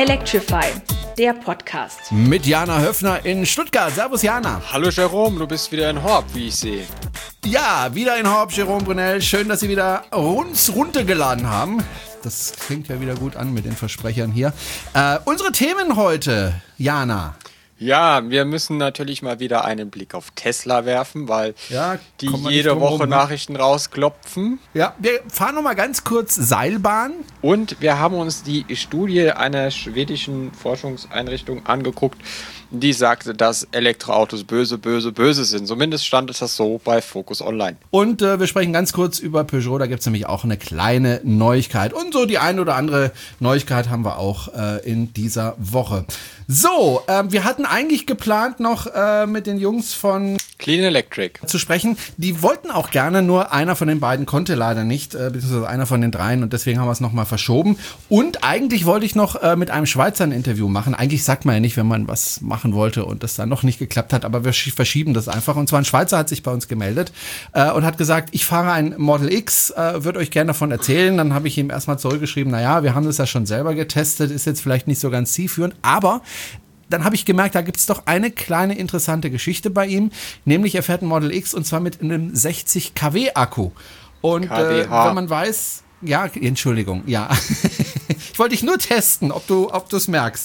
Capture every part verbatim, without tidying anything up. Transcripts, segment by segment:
Electrify, der Podcast. Mit Jana Höfner in Stuttgart. Servus Jana. Hallo Jerome, du bist wieder in Horb, wie ich sehe. Ja, wieder in Horb, Jerome Brunel. Schön, dass Sie wieder uns runtergeladen haben. Das klingt ja wieder gut an mit den Versprechern hier. Äh, unsere Themen heute, Jana. Ja, wir müssen natürlich mal wieder einen Blick auf Tesla werfen, weil ja, die jede Woche rum, Nachrichten rausklopfen. Ja, wir fahren nochmal ganz kurz Seilbahn. Und wir haben uns die Studie einer schwedischen Forschungseinrichtung angeguckt, die sagte, dass Elektroautos böse, böse, böse sind. Zumindest stand es das so bei Focus Online. Und äh, wir sprechen ganz kurz über Peugeot. Da gibt es nämlich auch eine kleine Neuigkeit. Und so die eine oder andere Neuigkeit haben wir auch äh, in dieser Woche. So, äh, wir hatten eigentlich geplant, noch äh, mit den Jungs von Clean Electric zu sprechen. Die wollten auch gerne, nur einer von den beiden konnte leider nicht, äh, beziehungsweise einer von den dreien, und deswegen haben wir es nochmal verschoben. Und eigentlich wollte ich noch äh, mit einem Schweizer ein Interview machen. Eigentlich sagt man ja nicht, wenn man was machen wollte und das dann noch nicht geklappt hat, aber wir verschieben das einfach. Und zwar ein Schweizer hat sich bei uns gemeldet äh, und hat gesagt, ich fahre ein Model X, äh, würde euch gerne davon erzählen. Dann habe ich ihm erstmal zurückgeschrieben, naja, wir haben das ja schon selber getestet, ist jetzt vielleicht nicht so ganz zielführend, aber dann habe ich gemerkt, da gibt es doch eine kleine interessante Geschichte bei ihm, nämlich er fährt ein Model X und zwar mit einem sechzig Kilowatt Akku. Und äh, wenn man weiß, ja, Entschuldigung, ja, ich wollte dich nur testen, ob du ob du es merkst.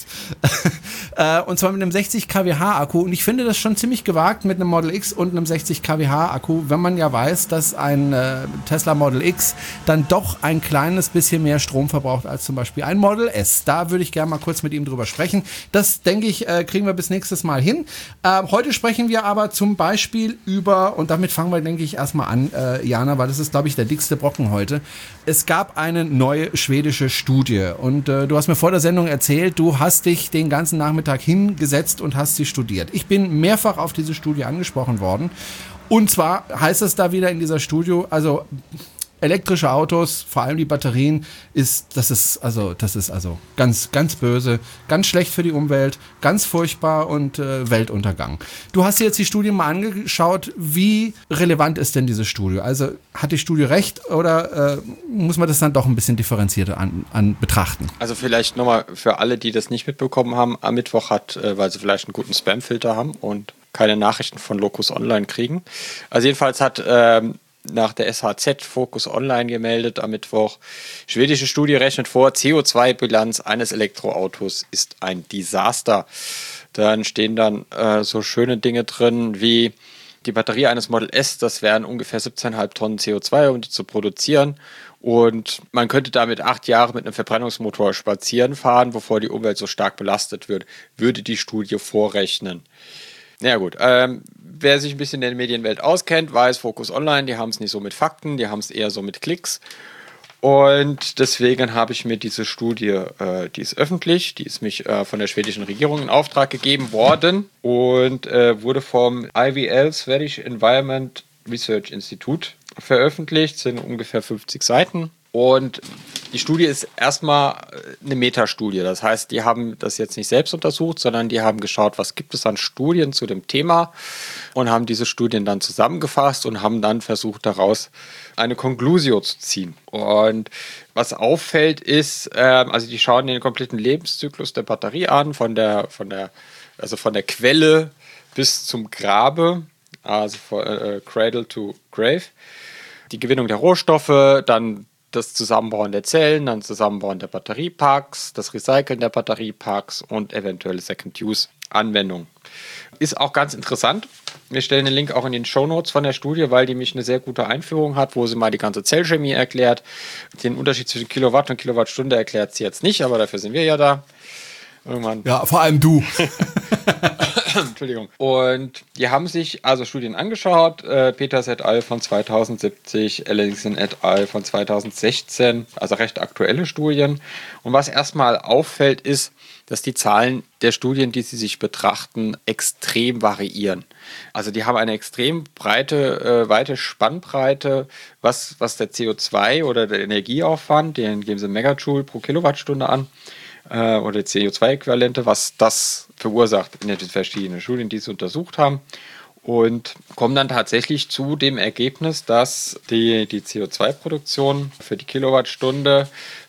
äh, und zwar mit einem sechzig Kilowatt Akku, und ich finde das schon ziemlich gewagt mit einem Model X und einem sechzig Kilowatt Akku, wenn man ja weiß, dass ein äh, Tesla Model X dann doch ein kleines bisschen mehr Strom verbraucht als zum Beispiel ein Model S. Da würde ich gerne mal kurz mit ihm drüber sprechen. Das, denke ich, äh, kriegen wir bis nächstes Mal hin. Äh, heute sprechen wir aber zum Beispiel über, und damit fangen wir, denke ich, erstmal an, äh, Jana, weil das ist, glaube ich, der dickste Brocken heute. Es gab eine neue schwedische Studie, und äh, du hast mir vor der Sendung erzählt, du hast dich den ganzen Nachmittag hingesetzt und hast sie studiert. Ich bin mehrfach auf diese Studie angesprochen worden, und zwar heißt es da wieder in dieser Studie, also elektrische Autos, vor allem die Batterien, ist, das ist also, das ist also ganz, ganz böse, ganz schlecht für die Umwelt, ganz furchtbar und äh, Weltuntergang. Du hast dir jetzt die Studie mal angeschaut. Wie relevant ist denn diese Studie? Also hat die Studie recht, oder äh, muss man das dann doch ein bisschen differenzierter an, an betrachten? Also vielleicht nochmal für alle, die das nicht mitbekommen haben, am Mittwoch hat, äh, weil sie vielleicht einen guten Spam-Filter haben und keine Nachrichten von Locus Online kriegen. Also jedenfalls hat ähm, nach der S H Z Focus Online gemeldet am Mittwoch. Schwedische Studie rechnet vor, C O zwei Bilanz eines Elektroautos ist ein Desaster. Dann stehen dann äh, so schöne Dinge drin wie die Batterie eines Model S, das wären ungefähr siebzehn Komma fünf Tonnen C O zwei, um die zu produzieren. Und man könnte damit acht Jahre mit einem Verbrennungsmotor spazieren fahren, bevor die Umwelt so stark belastet wird, würde die Studie vorrechnen. Na ja, gut, ähm, wer sich ein bisschen in der Medienwelt auskennt, weiß, Focus Online, die haben es nicht so mit Fakten, die haben es eher so mit Klicks. Und deswegen habe ich mir diese Studie, äh, die ist öffentlich, die ist mich äh, von der schwedischen Regierung in Auftrag gegeben worden und äh, wurde vom I V L, Swedish Environment Research Institute, veröffentlicht, sind ungefähr fünfzig Seiten. Und die Studie ist erstmal eine Metastudie. Das heißt, die haben das jetzt nicht selbst untersucht, sondern die haben geschaut, was gibt es an Studien zu dem Thema, und haben diese Studien dann zusammengefasst und haben dann versucht, daraus eine Conclusio zu ziehen. Und was auffällt ist, äh, also die schauen den kompletten Lebenszyklus der Batterie an, von der, von der, also von der Quelle bis zum Grabe, also von, äh, Cradle to Grave. Die Gewinnung der Rohstoffe, dann das Zusammenbauen der Zellen, dann Zusammenbauen der Batteriepacks, das Recyceln der Batteriepacks und eventuelle Second-Use-Anwendungen. Ist auch ganz interessant. Wir stellen den Link auch in den Shownotes von der Studie, weil die mich eine sehr gute Einführung hat, wo sie mal die ganze Zellchemie erklärt. Den Unterschied zwischen Kilowatt und Kilowattstunde erklärt sie jetzt nicht, aber dafür sind wir ja da. Irgendwann. Ja, vor allem du. Entschuldigung. Und die haben sich also Studien angeschaut. Äh, Peters et al. Von zweitausendsiebzig, Ellingson et al. Von zweitausendsechzehn, also recht aktuelle Studien. Und was erstmal auffällt, ist, dass die Zahlen der Studien, die sie sich betrachten, extrem variieren. Also die haben eine extrem breite, äh, weite Spannbreite, was, was der C O zwei oder der Energieaufwand, den geben sie Megajoule pro Kilowattstunde an, äh, oder C O zwei Äquivalente, was das verursacht in den verschiedenen Studien, die sie untersucht haben. Und kommen dann tatsächlich zu dem Ergebnis, dass die, die C O zwei Produktion für die Kilowattstunde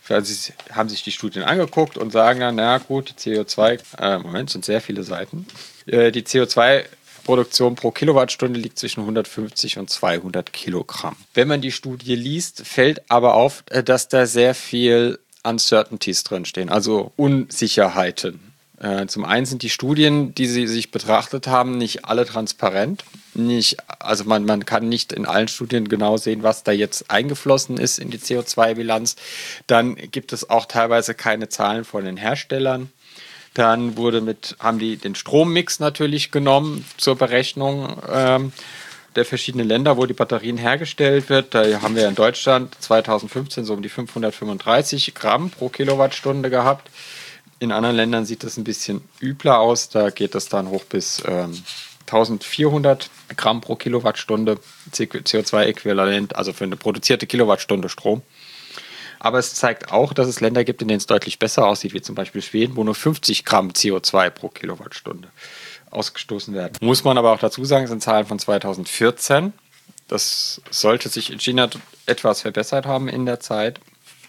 Also sie haben sich die Studien angeguckt und sagen dann, na gut, C O zwei, äh, Moment, sind sehr viele Seiten, äh, die C O zwei Produktion pro Kilowattstunde liegt zwischen hundertfünfzig und zweihundert Kilogramm. Wenn man die Studie liest, fällt aber auf, dass da sehr viel Uncertainties drinstehen, also Unsicherheiten. Zum einen sind die Studien, die sie sich betrachtet haben, nicht alle transparent. Nicht, also man, man kann nicht in allen Studien genau sehen, was da jetzt eingeflossen ist in die C O zwei Bilanz. Dann gibt es auch teilweise keine Zahlen von den Herstellern. Dann wurde mit, haben die den Strommix natürlich genommen zur Berechnung ähm, der verschiedenen Länder, wo die Batterien hergestellt wird. Da haben wir in Deutschland zweitausendfünfzehn so um die fünfhundertfünfunddreißig Gramm pro Kilowattstunde gehabt. In anderen Ländern sieht das ein bisschen übler aus. Da geht das dann hoch bis ähm, eintausendvierhundert Gramm pro Kilowattstunde C O zwei Äquivalent, also für eine produzierte Kilowattstunde Strom. Aber es zeigt auch, dass es Länder gibt, in denen es deutlich besser aussieht, wie zum Beispiel Schweden, wo nur fünfzig Gramm C O zwei pro Kilowattstunde ausgestoßen werden. Muss man aber auch dazu sagen, das sind Zahlen von zweitausendvierzehn. Das sollte sich in China etwas verbessert haben in der Zeit.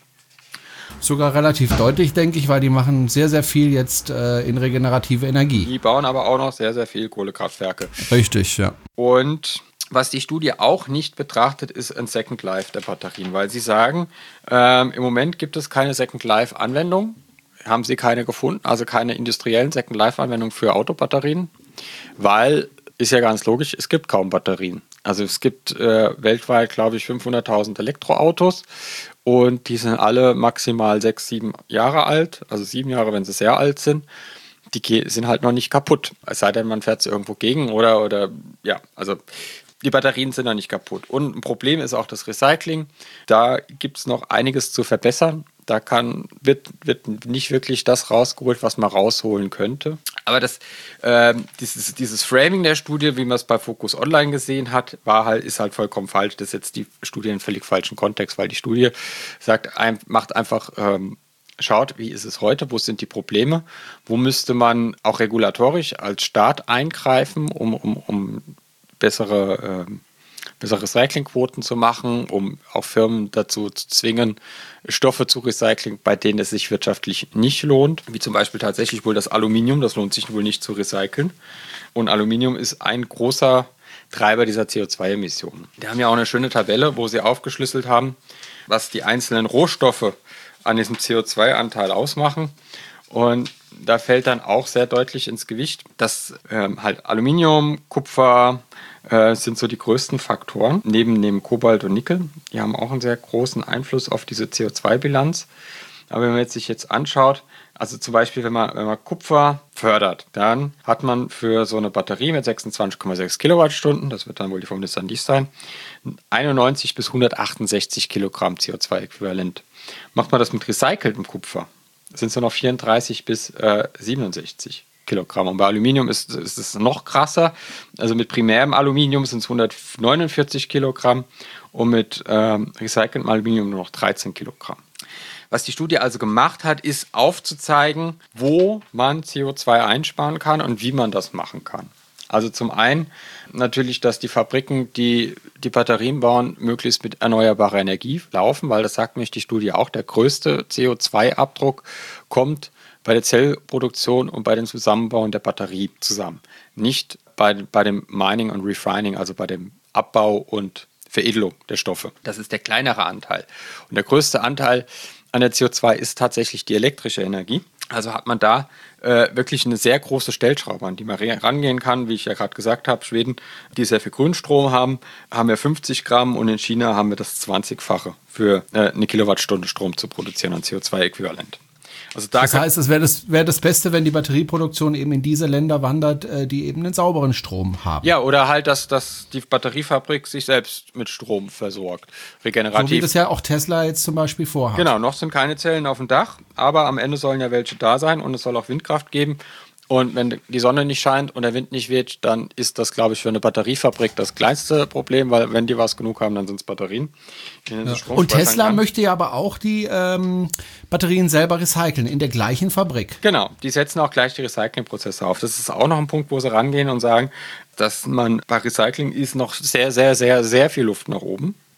Sogar relativ deutlich, denke ich, weil die machen sehr, sehr viel jetzt äh, in regenerative Energie. Die bauen aber auch noch sehr, sehr viel Kohlekraftwerke. Richtig, ja. Und was die Studie auch nicht betrachtet, ist ein Second Life der Batterien, weil sie sagen, ähm, im Moment gibt es keine Second Life Anwendung, haben sie keine gefunden, also keine industriellen Second Life Anwendungen für Autobatterien, weil, ist ja ganz logisch, es gibt kaum Batterien. Also es gibt äh, weltweit, glaube ich, fünfhunderttausend Elektroautos und die sind alle maximal sechs, sieben Jahre alt, also sieben Jahre, wenn sie sehr alt sind. Die sind halt noch nicht kaputt, es sei denn, man fährt sie irgendwo gegen oder, oder ja, also die Batterien sind noch nicht kaputt. Und ein Problem ist auch das Recycling. Da gibt es noch einiges zu verbessern. Da kann, wird, wird nicht wirklich das rausgeholt, was man rausholen könnte. Aber das, äh, dieses, dieses Framing der Studie, wie man es bei Focus Online gesehen hat, war halt, ist halt vollkommen falsch. Das setzt die Studie in einen völlig falschen Kontext, weil die Studie sagt, macht einfach, ähm, schaut, wie ist es heute, wo sind die Probleme, wo müsste man auch regulatorisch als Staat eingreifen, um, um, um bessere, äh, bessere Recyclingquoten zu machen, um auch Firmen dazu zu zwingen, Stoffe zu recyceln, bei denen es sich wirtschaftlich nicht lohnt, wie zum Beispiel tatsächlich wohl das Aluminium, das lohnt sich wohl nicht zu recyceln. Und Aluminium ist ein großer Treiber dieser C O zwei Emissionen. Die haben ja auch eine schöne Tabelle, wo sie aufgeschlüsselt haben, was die einzelnen Rohstoffe an diesem C O zwei Anteil ausmachen. Und da fällt dann auch sehr deutlich ins Gewicht, dass ähm, halt Aluminium, Kupfer äh, sind so die größten Faktoren, neben, neben Kobalt und Nickel. Die haben auch einen sehr großen Einfluss auf diese C O zwei Bilanz. Aber wenn man jetzt sich jetzt anschaut, also zum Beispiel, wenn man, wenn man Kupfer fördert, dann hat man für so eine Batterie mit sechsundzwanzig Komma sechs Kilowattstunden, das wird dann wohl die vom Nissan Leaf sein, einundneunzig bis hundertachtundsechzig Kilogramm C O zwei Äquivalent. Macht man das mit recyceltem Kupfer, sind es nur noch vierunddreißig bis siebenundsechzig Kilogramm. Und bei Aluminium ist, ist es noch krasser. Also mit primärem Aluminium sind es hundertneunundvierzig Kilogramm und mit ähm, recyceltem Aluminium nur noch dreizehn Kilogramm. Was die Studie also gemacht hat, ist aufzuzeigen, wo man C O zwei einsparen kann und wie man das machen kann. Also zum einen natürlich, dass die Fabriken, die die Batterien bauen, möglichst mit erneuerbarer Energie laufen, weil das sagt nämlich die Studie auch, der größte C O zwei Abdruck kommt bei der Zellproduktion und bei dem Zusammenbauen der Batterie zusammen. Nicht bei, bei dem Mining und Refining, also bei dem Abbau und Veredelung der Stoffe. Das ist der kleinere Anteil. Und der größte Anteil an der C O zwei ist tatsächlich die elektrische Energie. Also hat man da äh, wirklich eine sehr große Stellschraube, an die man rangehen kann. Wie ich ja gerade gesagt habe, Schweden, die sehr viel Grünstrom haben, haben wir fünfzig Gramm und in China haben wir das zwanzigfache für äh, eine Kilowattstunde Strom zu produzieren an C O zwei Äquivalent. Also da das heißt, es wäre das, wär das Beste, wenn die Batterieproduktion eben in diese Länder wandert, die eben einen sauberen Strom haben. Ja, oder halt, dass, dass die Batteriefabrik sich selbst mit Strom versorgt, regenerativ. So wie das ja auch Tesla jetzt zum Beispiel vorhat. Genau, noch sind keine Zellen auf dem Dach, aber am Ende sollen ja welche da sein und es soll auch Windkraft geben. Und wenn die Sonne nicht scheint und der Wind nicht weht, dann ist das, glaube ich, für eine Batteriefabrik das kleinste Problem, weil wenn die was genug haben, dann sind es Batterien. Ja. Und Tesla kann. möchte ja aber auch die ähm, Batterien selber recyceln, in der gleichen Fabrik. Genau, die setzen auch gleich die Recyclingprozesse auf. Das ist auch noch ein Punkt, wo sie rangehen und sagen, dass man bei Recycling ist noch sehr, sehr, sehr, sehr viel Luft nach oben.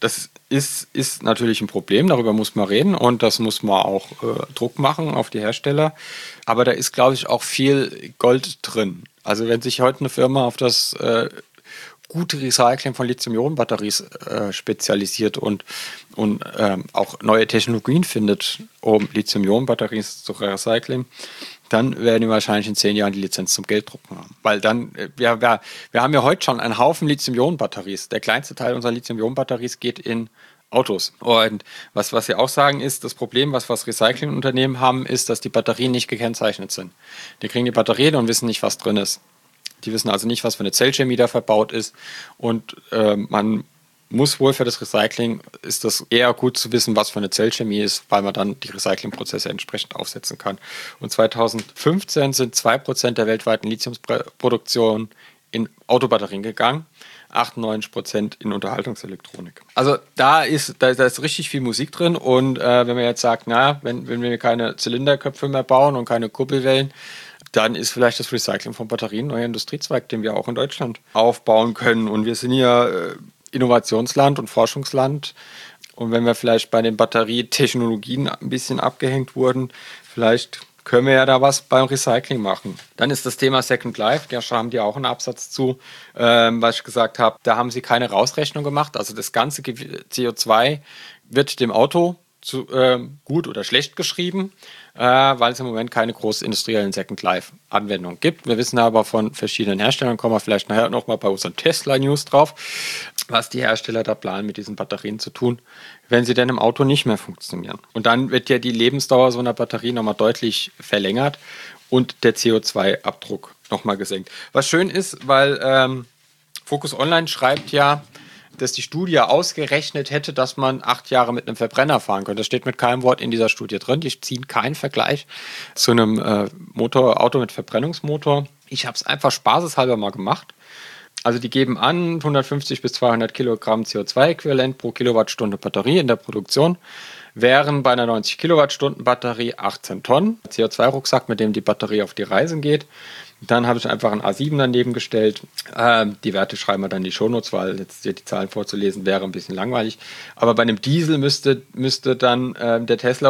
das ist, ist natürlich ein Problem, darüber muss man reden und das muss man auch äh, Druck machen auf die Hersteller. Aber da ist, glaube ich, auch viel Gold drin. Also wenn sich heute eine Firma auf das äh, gute Recycling von Lithium-Ionen-Batteries äh, spezialisiert und, und ähm, auch neue Technologien findet, um Lithium-Ionen-Batteries zu recyceln, dann werden wir wahrscheinlich in zehn Jahren die Lizenz zum Gelddrucken haben. Weil dann, wir, wir, wir haben ja heute schon einen Haufen Lithium-Ionen-Batteries. Der kleinste Teil unserer Lithium-Ionen-Batteries geht in Autos. Und was, was wir auch sagen ist, das Problem, was, was Recyclingunternehmen haben, ist, dass die Batterien nicht gekennzeichnet sind. Die kriegen die Batterien und wissen nicht, was drin ist. Die wissen also nicht, was für eine Zellchemie da verbaut ist. Und äh, man muss wohl für das Recycling, ist das eher gut zu wissen, was für eine Zellchemie ist, weil man dann die Recyclingprozesse entsprechend aufsetzen kann. Und zweitausendfünfzehn sind zwei Prozent der weltweiten Lithiumproduktion in Autobatterien gegangen, achtundneunzig Prozent in Unterhaltungselektronik. Also da ist, da, da ist richtig viel Musik drin und äh, wenn man jetzt sagt, na, wenn, wenn wir keine Zylinderköpfe mehr bauen und keine Kuppelwellen, dann ist vielleicht das Recycling von Batterien ein neuer Industriezweig, den wir auch in Deutschland aufbauen können. Und wir sind ja äh, Innovationsland und Forschungsland. Und wenn wir vielleicht bei den Batterietechnologien ein bisschen abgehängt wurden, vielleicht können wir ja da was beim Recycling machen. Dann ist das Thema Second Life, da haben die auch einen Absatz zu, ähm, was ich gesagt habe, da haben sie keine Rausrechnung gemacht. Also das ganze C O zwei wird dem Auto zu, äh, gut oder schlecht geschrieben, äh, weil es im Moment keine großen industriellen Second Life Anwendungen gibt. Wir wissen aber von verschiedenen Herstellern, kommen wir vielleicht nachher nochmal bei unseren Tesla-News drauf, was die Hersteller da planen, mit diesen Batterien zu tun, wenn sie denn im Auto nicht mehr funktionieren. Und dann wird ja die Lebensdauer so einer Batterie nochmal deutlich verlängert und der C O zwei Abdruck nochmal gesenkt. Was schön ist, weil ähm, Focus Online schreibt ja, dass die Studie ausgerechnet hätte, dass man acht Jahre mit einem Verbrenner fahren könnte. Das steht mit keinem Wort in dieser Studie drin. Die ziehen keinen Vergleich zu einem äh, Motor, Auto mit Verbrennungsmotor. Ich habe es einfach spaßeshalber mal gemacht. Also die geben an hundertfünfzig bis zweihundert Kilogramm C O zwei Äquivalent pro Kilowattstunde Batterie in der Produktion, wären bei einer neunzig Kilowattstunden Batterie achtzehn Tonnen C O zwei Rucksack, mit dem die Batterie auf die Reisen geht. Dann habe ich einfach ein A sieben daneben gestellt. Ähm, die Werte schreiben wir dann in die Shownotes, weil jetzt die Zahlen vorzulesen wäre ein bisschen langweilig. Aber bei einem Diesel müsste, müsste dann äh, der Tesla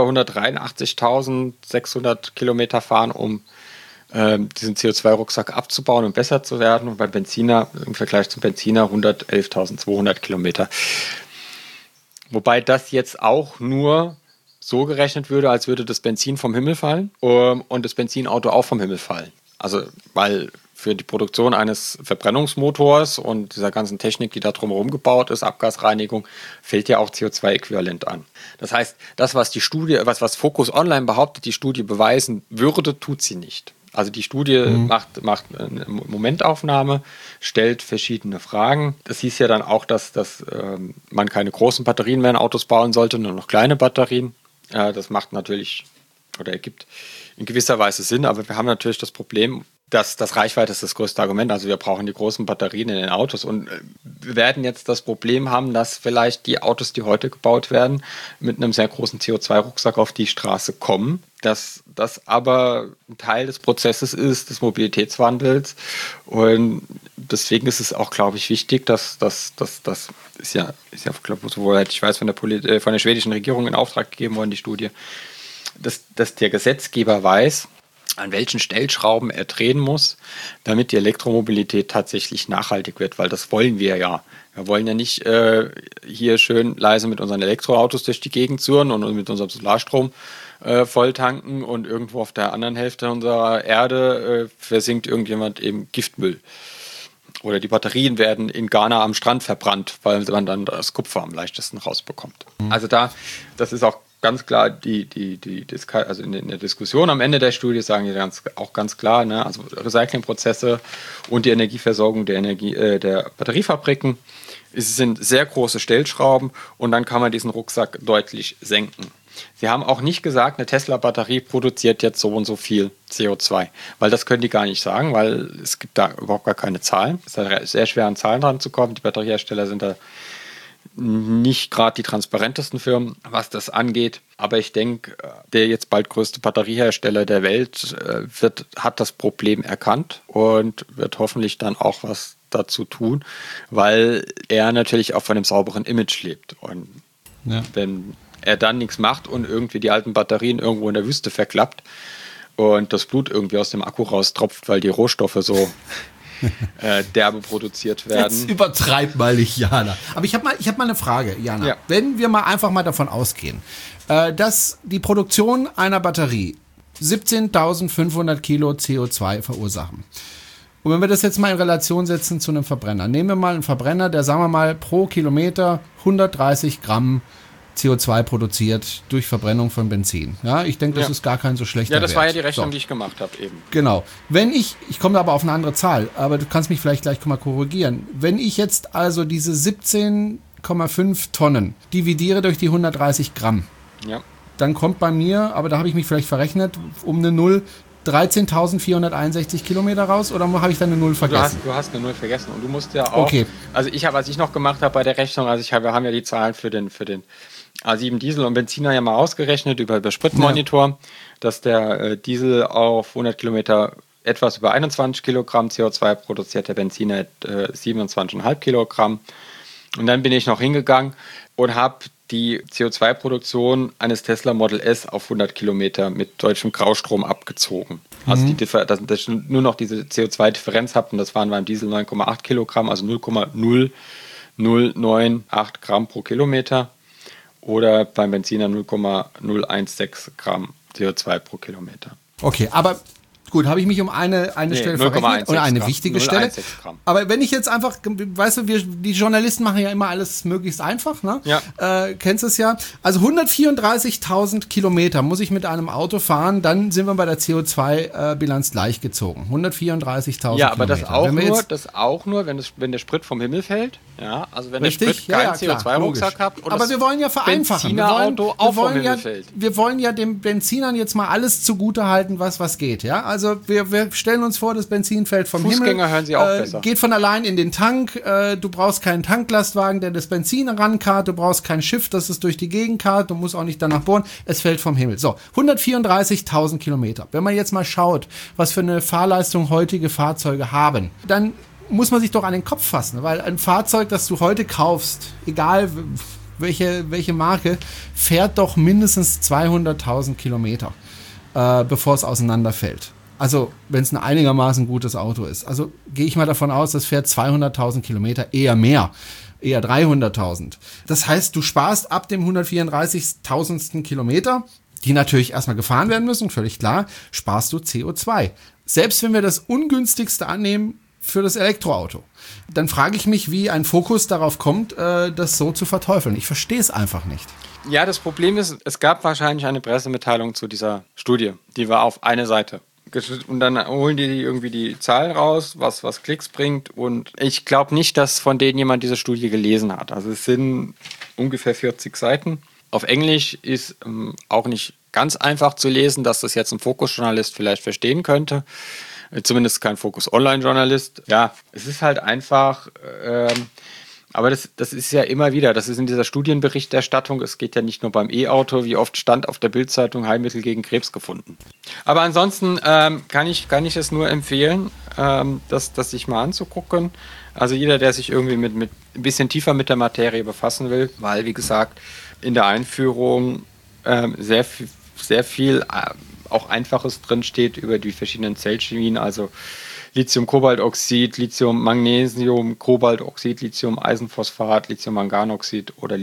hundertdreiundachtzigtausendsechshundert Kilometer fahren, um ähm, diesen C O zwei Rucksack abzubauen und besser zu werden. Und beim Benziner, im Vergleich zum Benziner, hundertelftausendzweihundert Kilometer. Wobei das jetzt auch nur so gerechnet würde, als würde das Benzin vom Himmel fallen ähm, und das Benzinauto auch vom Himmel fallen. Also, weil für die Produktion eines Verbrennungsmotors und dieser ganzen Technik, die da drumherum gebaut ist, Abgasreinigung, fällt ja auch C O zwei Äquivalent an. Das heißt, das, was die Studie, was, was Focus Online behauptet, die Studie beweisen würde, tut sie nicht. Also die Studie mhm. macht, macht eine Momentaufnahme, stellt verschiedene Fragen. Das hieß ja dann auch, dass, dass ähm, man keine großen Batterien mehr in Autos bauen sollte, nur noch kleine Batterien. Äh, das macht natürlich oder ergibt in gewisser Weise Sinn, aber wir haben natürlich das Problem, dass das Reichweite ist das größte Argument. Also wir brauchen die großen Batterien in den Autos und wir werden jetzt das Problem haben, dass vielleicht die Autos, die heute gebaut werden, mit einem sehr großen C O zwei Rucksack auf die Straße kommen. Dass das aber ein Teil des Prozesses ist, des Mobilitätswandels und deswegen ist es auch, glaube ich, wichtig, dass das dass, dass ist ja, ist ja glaube ich, sowohl ich weiß, von der, Polit- äh, von der schwedischen Regierung in Auftrag gegeben worden, die Studie, dass, dass der Gesetzgeber weiß, an welchen Stellschrauben er drehen muss, damit die Elektromobilität tatsächlich nachhaltig wird, weil das wollen wir ja. Wir wollen ja nicht äh, hier schön leise mit unseren Elektroautos durch die Gegend zurren und mit unserem Solarstrom äh, volltanken und irgendwo auf der anderen Hälfte unserer Erde äh, versinkt irgendjemand eben Giftmüll. Oder die Batterien werden in Ghana am Strand verbrannt, weil man dann das Kupfer am leichtesten rausbekommt. Mhm. Also da, das ist auch ganz klar, die, die, die, also in der Diskussion am Ende der Studie sagen die ganz, auch ganz klar, ne, also Recyclingprozesse und die Energieversorgung der, Energie, äh, der Batteriefabriken, es sind sehr große Stellschrauben und dann kann man diesen Rucksack deutlich senken. Sie haben auch nicht gesagt, eine Tesla-Batterie produziert jetzt so und so viel C O zwei, weil das können die gar nicht sagen, weil es gibt da überhaupt gar keine Zahlen. Es ist sehr schwer, an Zahlen dran zu kommen. Die Batteriehersteller sind da nicht gerade die transparentesten Firmen, was das angeht. Aber ich denke, der jetzt bald größte Batteriehersteller der Welt wird, hat das Problem erkannt und wird hoffentlich dann auch was dazu tun, weil er natürlich auch von einem sauberen Image lebt. Und ja. wenn er dann nichts macht und irgendwie die alten Batterien irgendwo in der Wüste verklappt und das Blut irgendwie aus dem Akku raustropft, weil die Rohstoffe so äh, derbe produziert werden. Jetzt übertreib mal nicht, Jana. Aber ich habe mal, ich hab mal eine Frage, Jana. Ja. Wenn wir mal einfach mal davon ausgehen, äh, dass die Produktion einer Batterie siebzehntausendfünfhundert Kilo C O zwei verursachen. Und wenn wir das jetzt mal in Relation setzen zu einem Verbrenner. Nehmen wir mal einen Verbrenner, der, sagen wir mal, pro Kilometer hundertdreißig Gramm C O zwei produziert durch Verbrennung von Benzin. Ja, ich denke, das ja. ist gar kein so schlechter Wert. Ja, das Wert. war ja die Rechnung, so. die ich gemacht habe eben. Genau. Wenn ich, ich komme aber auf eine andere Zahl, aber du kannst mich vielleicht gleich mal korrigieren. Wenn ich jetzt also diese siebzehn Komma fünf Tonnen dividiere durch die hundertdreißig Gramm, ja. dann kommt bei mir, aber da habe ich mich vielleicht verrechnet, um eine Null dreizehntausendvierhunderteinundsechzig Kilometer raus, oder habe ich da eine Null vergessen? Du hast, du hast eine Null vergessen und du musst ja auch, okay. also ich habe, was ich noch gemacht habe bei der Rechnung, also ich habe, wir haben ja die Zahlen für den, für den A sieben Diesel und Benziner ja mal ausgerechnet über, über Spritmonitor, ja. dass der äh, Diesel auf hundert Kilometer etwas über einundzwanzig Kilogramm C O zwei produziert, der Benziner äh, siebenundzwanzig Komma fünf Kilogramm. Und dann bin ich noch hingegangen und habe die C O zwei Produktion eines Tesla Model S auf hundert Kilometer mit deutschem Graustrom abgezogen. Mhm. Also die Differ- dass, dass ich nur noch diese C O zwei Differenz habe und das waren beim Diesel neun Komma acht Kilogramm, also null Komma null null neun acht Gramm pro Kilometer oder beim Benziner null Komma null sechzehn Gramm C O zwei pro Kilometer. Okay, aber gut, habe ich mich um eine, eine nee, Stelle verrechnet oder eine Gramm, wichtige Stelle. Aber wenn ich jetzt einfach, weißt du, wir, die Journalisten machen ja immer alles möglichst einfach, ne? Ja. Äh, kennst du es ja? Also hundertvierunddreißigtausend Kilometer muss ich mit einem Auto fahren, dann sind wir bei der C O zwei Bilanz gleichgezogen. hundertvierunddreißigtausend Ja, aber Kilometer. das auch wenn wir nur, jetzt, das auch nur, wenn, das, wenn der Sprit vom Himmel fällt. Ja, also wenn richtig? der Sprit keinen ja, ja, C O zwei Rucksack hat. Und aber wir wollen ja vereinfachen. Wir wollen, auch wir, vom wollen Himmel ja, fällt. wir wollen ja dem Benzinern jetzt mal alles zugutehalten, was was geht. Ja, also wir, wir stellen uns vor, das Benzin fällt vom Fußgänger Himmel. hören sie auch äh, besser. Geht von allein in den Tank. Äh, du brauchst keinen Tanklastwagen, der das Benzin rankarrt. Du brauchst kein Schiff, das es durch die Gegend karrt. Du musst auch nicht danach bohren. Es fällt vom Himmel. So, hundertvierunddreißigtausend Kilometer. Wenn man jetzt mal schaut, was für eine Fahrleistung heutige Fahrzeuge haben, dann muss man sich doch an den Kopf fassen, weil ein Fahrzeug, das du heute kaufst, egal welche, welche Marke, fährt doch mindestens zweihunderttausend Kilometer, äh, bevor es auseinanderfällt. Also, wenn es ein einigermaßen gutes Auto ist. Also, gehe ich mal davon aus, das fährt zweihunderttausend Kilometer, eher mehr, eher dreihunderttausend. Das heißt, du sparst ab dem hundertvierunddreißigtausendsten Kilometer, die natürlich erstmal gefahren werden müssen, völlig klar, sparst du C O zwei. Selbst wenn wir das ungünstigste annehmen, für das Elektroauto. Dann frage ich mich, wie ein Focus darauf kommt, äh, das so zu verteufeln. Ich verstehe es einfach nicht. Ja, das Problem ist, es gab wahrscheinlich eine Pressemitteilung zu dieser Studie. Die war auf eine Seite. Und dann holen die irgendwie die Zahlen raus, was, was Klicks bringt. Und ich glaube nicht, dass von denen jemand diese Studie gelesen hat. Also es sind ungefähr vierzig Seiten. Auf Englisch ist ähm, auch nicht ganz einfach zu lesen, dass das jetzt ein Fokus-Journalist vielleicht verstehen könnte. Zumindest kein Fokus-Online-Journalist. Ja, es ist halt einfach, ähm, aber das, das ist ja immer wieder, das ist in dieser Studienberichterstattung, es geht ja nicht nur beim E-Auto, wie oft stand auf der Bild-Zeitung Heilmittel gegen Krebs gefunden. Aber ansonsten ähm, kann ich, kann ich es nur empfehlen, ähm, das, das sich mal anzugucken. Also jeder, der sich irgendwie mit, mit ein bisschen tiefer mit der Materie befassen will, weil, wie gesagt, in der Einführung ähm, sehr viel, sehr viel äh, auch Einfaches drin steht über die verschiedenen Zellchemien, also Lithium-Kobaltoxid, Lithium-Magnesium, Kobaltoxid, Lithium-Eisenphosphat, Lithium-Manganoxid oder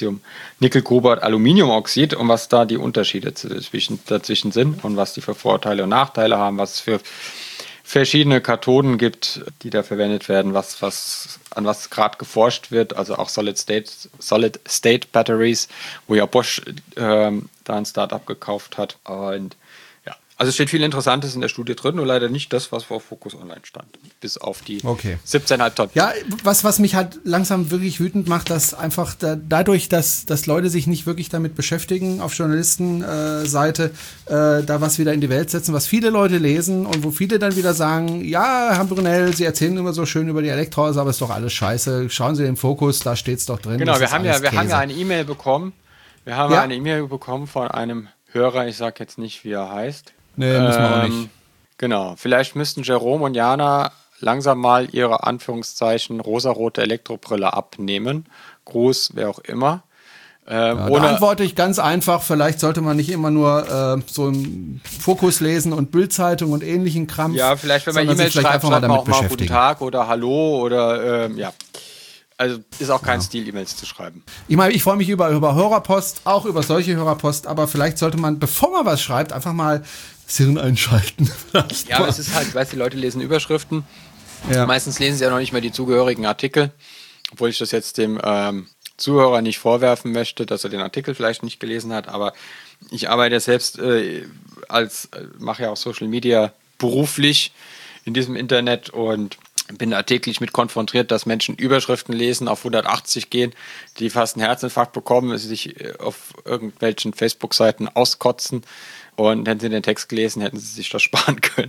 Lithium-Nickel-Cobalt-Aluminiumoxid und was da die Unterschiede dazwischen, dazwischen sind und was die für Vorteile und Nachteile haben, was es für verschiedene Kathoden gibt, die da verwendet werden, was, was, an was gerade geforscht wird, also auch Solid-State Solid State Batteries, wo ja Bosch ähm, da ein Startup gekauft hat. Und also es steht viel Interessantes in der Studie drin, nur leider nicht das, was vor Focus Online stand. Bis auf die okay. siebzehn Komma fünf Tonnen. Ja, was, was mich halt langsam wirklich wütend macht, dass einfach da, dadurch, dass, dass Leute sich nicht wirklich damit beschäftigen, auf Journalistenseite äh, da was wieder in die Welt setzen, was viele Leute lesen und wo viele dann wieder sagen, ja, Herr Brunel, Sie erzählen immer so schön über die Elektroautos, aber ist doch alles scheiße. Schauen Sie den Fokus, da steht's doch drin. Genau, wir haben ja, wir haben ja eine E-Mail bekommen. Wir haben ja eine E-Mail bekommen von einem Hörer, ich sage jetzt nicht, wie er heißt. Nee, müssen wir ähm, auch nicht. Genau, vielleicht müssten Jerome und Jana langsam mal ihre Anführungszeichen rosarote Elektrobrille abnehmen. Gruß, wer auch immer. Ähm, Ja, ohne da antworte ich ganz einfach, vielleicht sollte man nicht immer nur äh, so einen Fokus lesen und Bildzeitung und ähnlichen Kram. Ja, vielleicht, wenn man E-Mail schreibt, schreibt man auch mal Guten Tag oder Hallo oder ähm, ja. Also ist auch kein ja. Stil, E-Mails zu schreiben. Ich meine, ich freue mich über, über Hörerpost, auch über solche Hörerpost, aber vielleicht sollte man, bevor man was schreibt, einfach mal das Hirn einschalten. Ja, aber es ist halt, ich weiß, die Leute lesen Überschriften. Ja. Meistens lesen sie ja noch nicht mehr die zugehörigen Artikel, obwohl ich das jetzt dem ähm, Zuhörer nicht vorwerfen möchte, dass er den Artikel vielleicht nicht gelesen hat, aber ich arbeite ja selbst äh, als, äh, mache ja auch Social Media beruflich in diesem Internet und bin da täglich mit konfrontiert, dass Menschen Überschriften lesen, auf hundertachtzig gehen, die fast einen Herzinfarkt bekommen, sich auf irgendwelchen Facebook-Seiten auskotzen und hätten sie den Text gelesen, hätten sie sich das sparen können.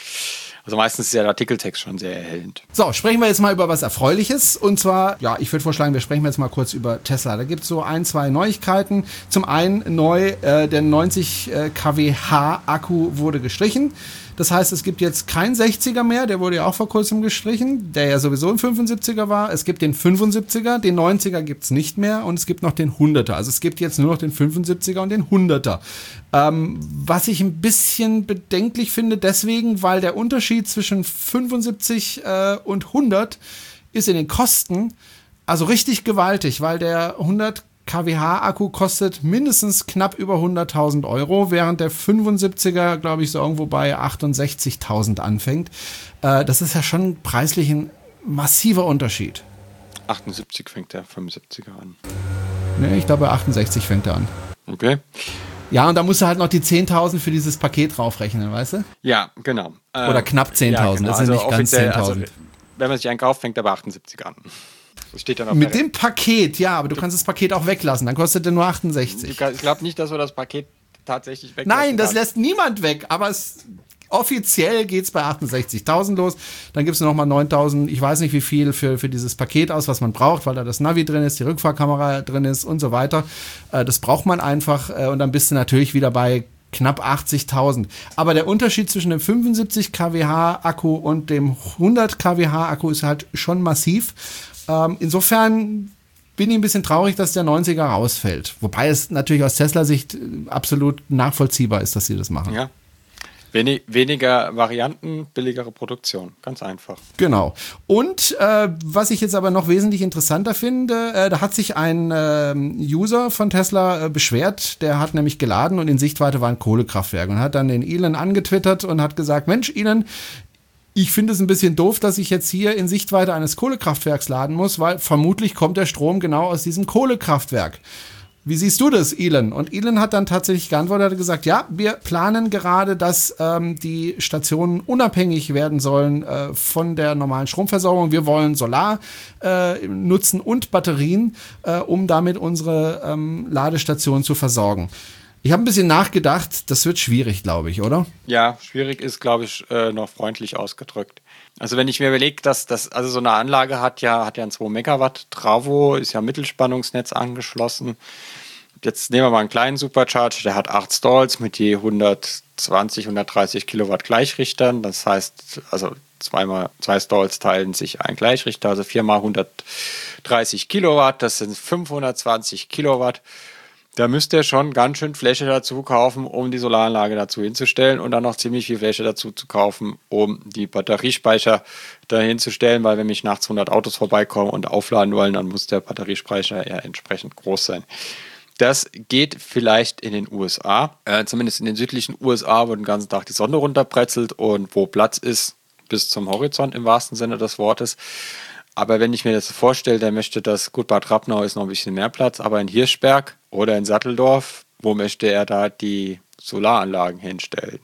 Also meistens ist ja der Artikeltext schon sehr erhellend. So, sprechen wir jetzt mal über was Erfreuliches. Und zwar, ja, ich würde vorschlagen, wir sprechen jetzt mal kurz über Tesla. Da gibt es so ein, zwei Neuigkeiten. Zum einen neu, äh, der neunzig Kilowatt Akku wurde gestrichen. Das heißt, es gibt jetzt keinen sechziger mehr, der wurde ja auch vor kurzem gestrichen, der ja sowieso ein fünfundsiebziger war. Es gibt den fünfundsiebziger, den neunziger gibt's nicht mehr und es gibt noch den hunderter. Also es gibt jetzt nur noch den fünfundsiebziger und den hunderter. Ähm, was ich ein bisschen bedenklich finde, deswegen, weil der Unterschied zwischen fünfundsiebzig äh, und hundert ist in den Kosten also richtig gewaltig, weil der hundert Kilowatt Akku kostet mindestens knapp über hunderttausend Euro, während der fünfundsiebziger, glaube ich, so irgendwo bei achtundsechzigtausend anfängt. Äh, das ist ja schon preislich ein massiver Unterschied. achtundsiebzig fängt der fünfundsiebziger an. Nee, ich glaube, bei achtundsechzig fängt er an. Okay. Ja, und da musst du halt noch die zehntausend für dieses Paket draufrechnen, weißt du? Ja, genau. Oder ähm, knapp zehntausend, ja, genau. Das sind also nicht ganz zehntausend. Also, wenn man sich einen kauft, fängt er bei achtundsiebzig an. Das steht dann auf Mit dem Paket, ja, aber du, du kannst das Paket auch weglassen, dann kostet er nur achtundsechzig. Ich glaube nicht, dass wir das Paket tatsächlich weglassen. Nein, das kann. lässt niemand weg, aber es, offiziell geht es bei achtundsechzigtausend los. Dann gibt es nochmal neuntausend, ich weiß nicht wie viel für, für dieses Paket aus, was man braucht, weil da das Navi drin ist, die Rückfahrkamera drin ist und so weiter. Äh, das braucht man einfach äh, und dann bist du natürlich wieder bei knapp achtzigtausend. Aber der Unterschied zwischen dem fünfundsiebzig Kilowatt Akku und dem hundert Kilowatt Akku ist halt schon massiv. Ähm, insofern bin ich ein bisschen traurig, dass der neunziger rausfällt. Wobei es natürlich aus Tesla-Sicht absolut nachvollziehbar ist, dass sie das machen. Ja. Wenig, weniger Varianten, billigere Produktion. Ganz einfach. Genau. Und äh, was ich jetzt aber noch wesentlich interessanter finde, äh, da hat sich ein äh, User von Tesla äh, beschwert, der hat nämlich geladen und in Sichtweite war ein Kohlekraftwerk und hat dann den Elon angetwittert und hat gesagt, Mensch, Elon, ich finde es ein bisschen doof, dass ich jetzt hier in Sichtweite eines Kohlekraftwerks laden muss, weil vermutlich kommt der Strom genau aus diesem Kohlekraftwerk. Wie siehst du das, Elon? Und Elon hat dann tatsächlich geantwortet, hat gesagt, ja, wir planen gerade, dass ähm, die Stationen unabhängig werden sollen äh, von der normalen Stromversorgung. Wir wollen Solar äh, nutzen und Batterien, äh, um damit unsere ähm, Ladestationen zu versorgen. Ich habe ein bisschen nachgedacht, das wird schwierig, glaube ich, oder? Ja, schwierig ist, glaube ich, äh, noch freundlich ausgedrückt. Also wenn ich mir überlege, dass das, also so eine Anlage hat ja, hat ja ein zwei Megawatt Travo, ist ja Mittelspannungsnetz angeschlossen. Jetzt nehmen wir mal einen kleinen Supercharger, der hat acht Stalls mit je hundertzwanzig, hundertdreißig Kilowatt Gleichrichtern. Das heißt, also zweimal, zwei Stalls teilen sich ein Gleichrichter, also viermal hundertdreißig Kilowatt, das sind fünfhundertzwanzig Kilowatt. Da müsst ihr schon ganz schön Fläche dazu kaufen, um die Solaranlage dazu hinzustellen und dann noch ziemlich viel Fläche dazu zu kaufen, um die Batteriespeicher dahin zu stellen, weil wenn mich nachts hundert Autos vorbeikommen und aufladen wollen, dann muss der Batteriespeicher ja entsprechend groß sein. Das geht vielleicht in den U S A, äh, zumindest in den südlichen U S A, wo den ganzen Tag die Sonne runterbrezelt und wo Platz ist bis zum Horizont im wahrsten Sinne des Wortes. Aber wenn ich mir das vorstelle, dann möchte das, gut, Bad Rapnau ist noch ein bisschen mehr Platz, aber in Hirschberg oder in Satteldorf, wo möchte er da die Solaranlagen hinstellen?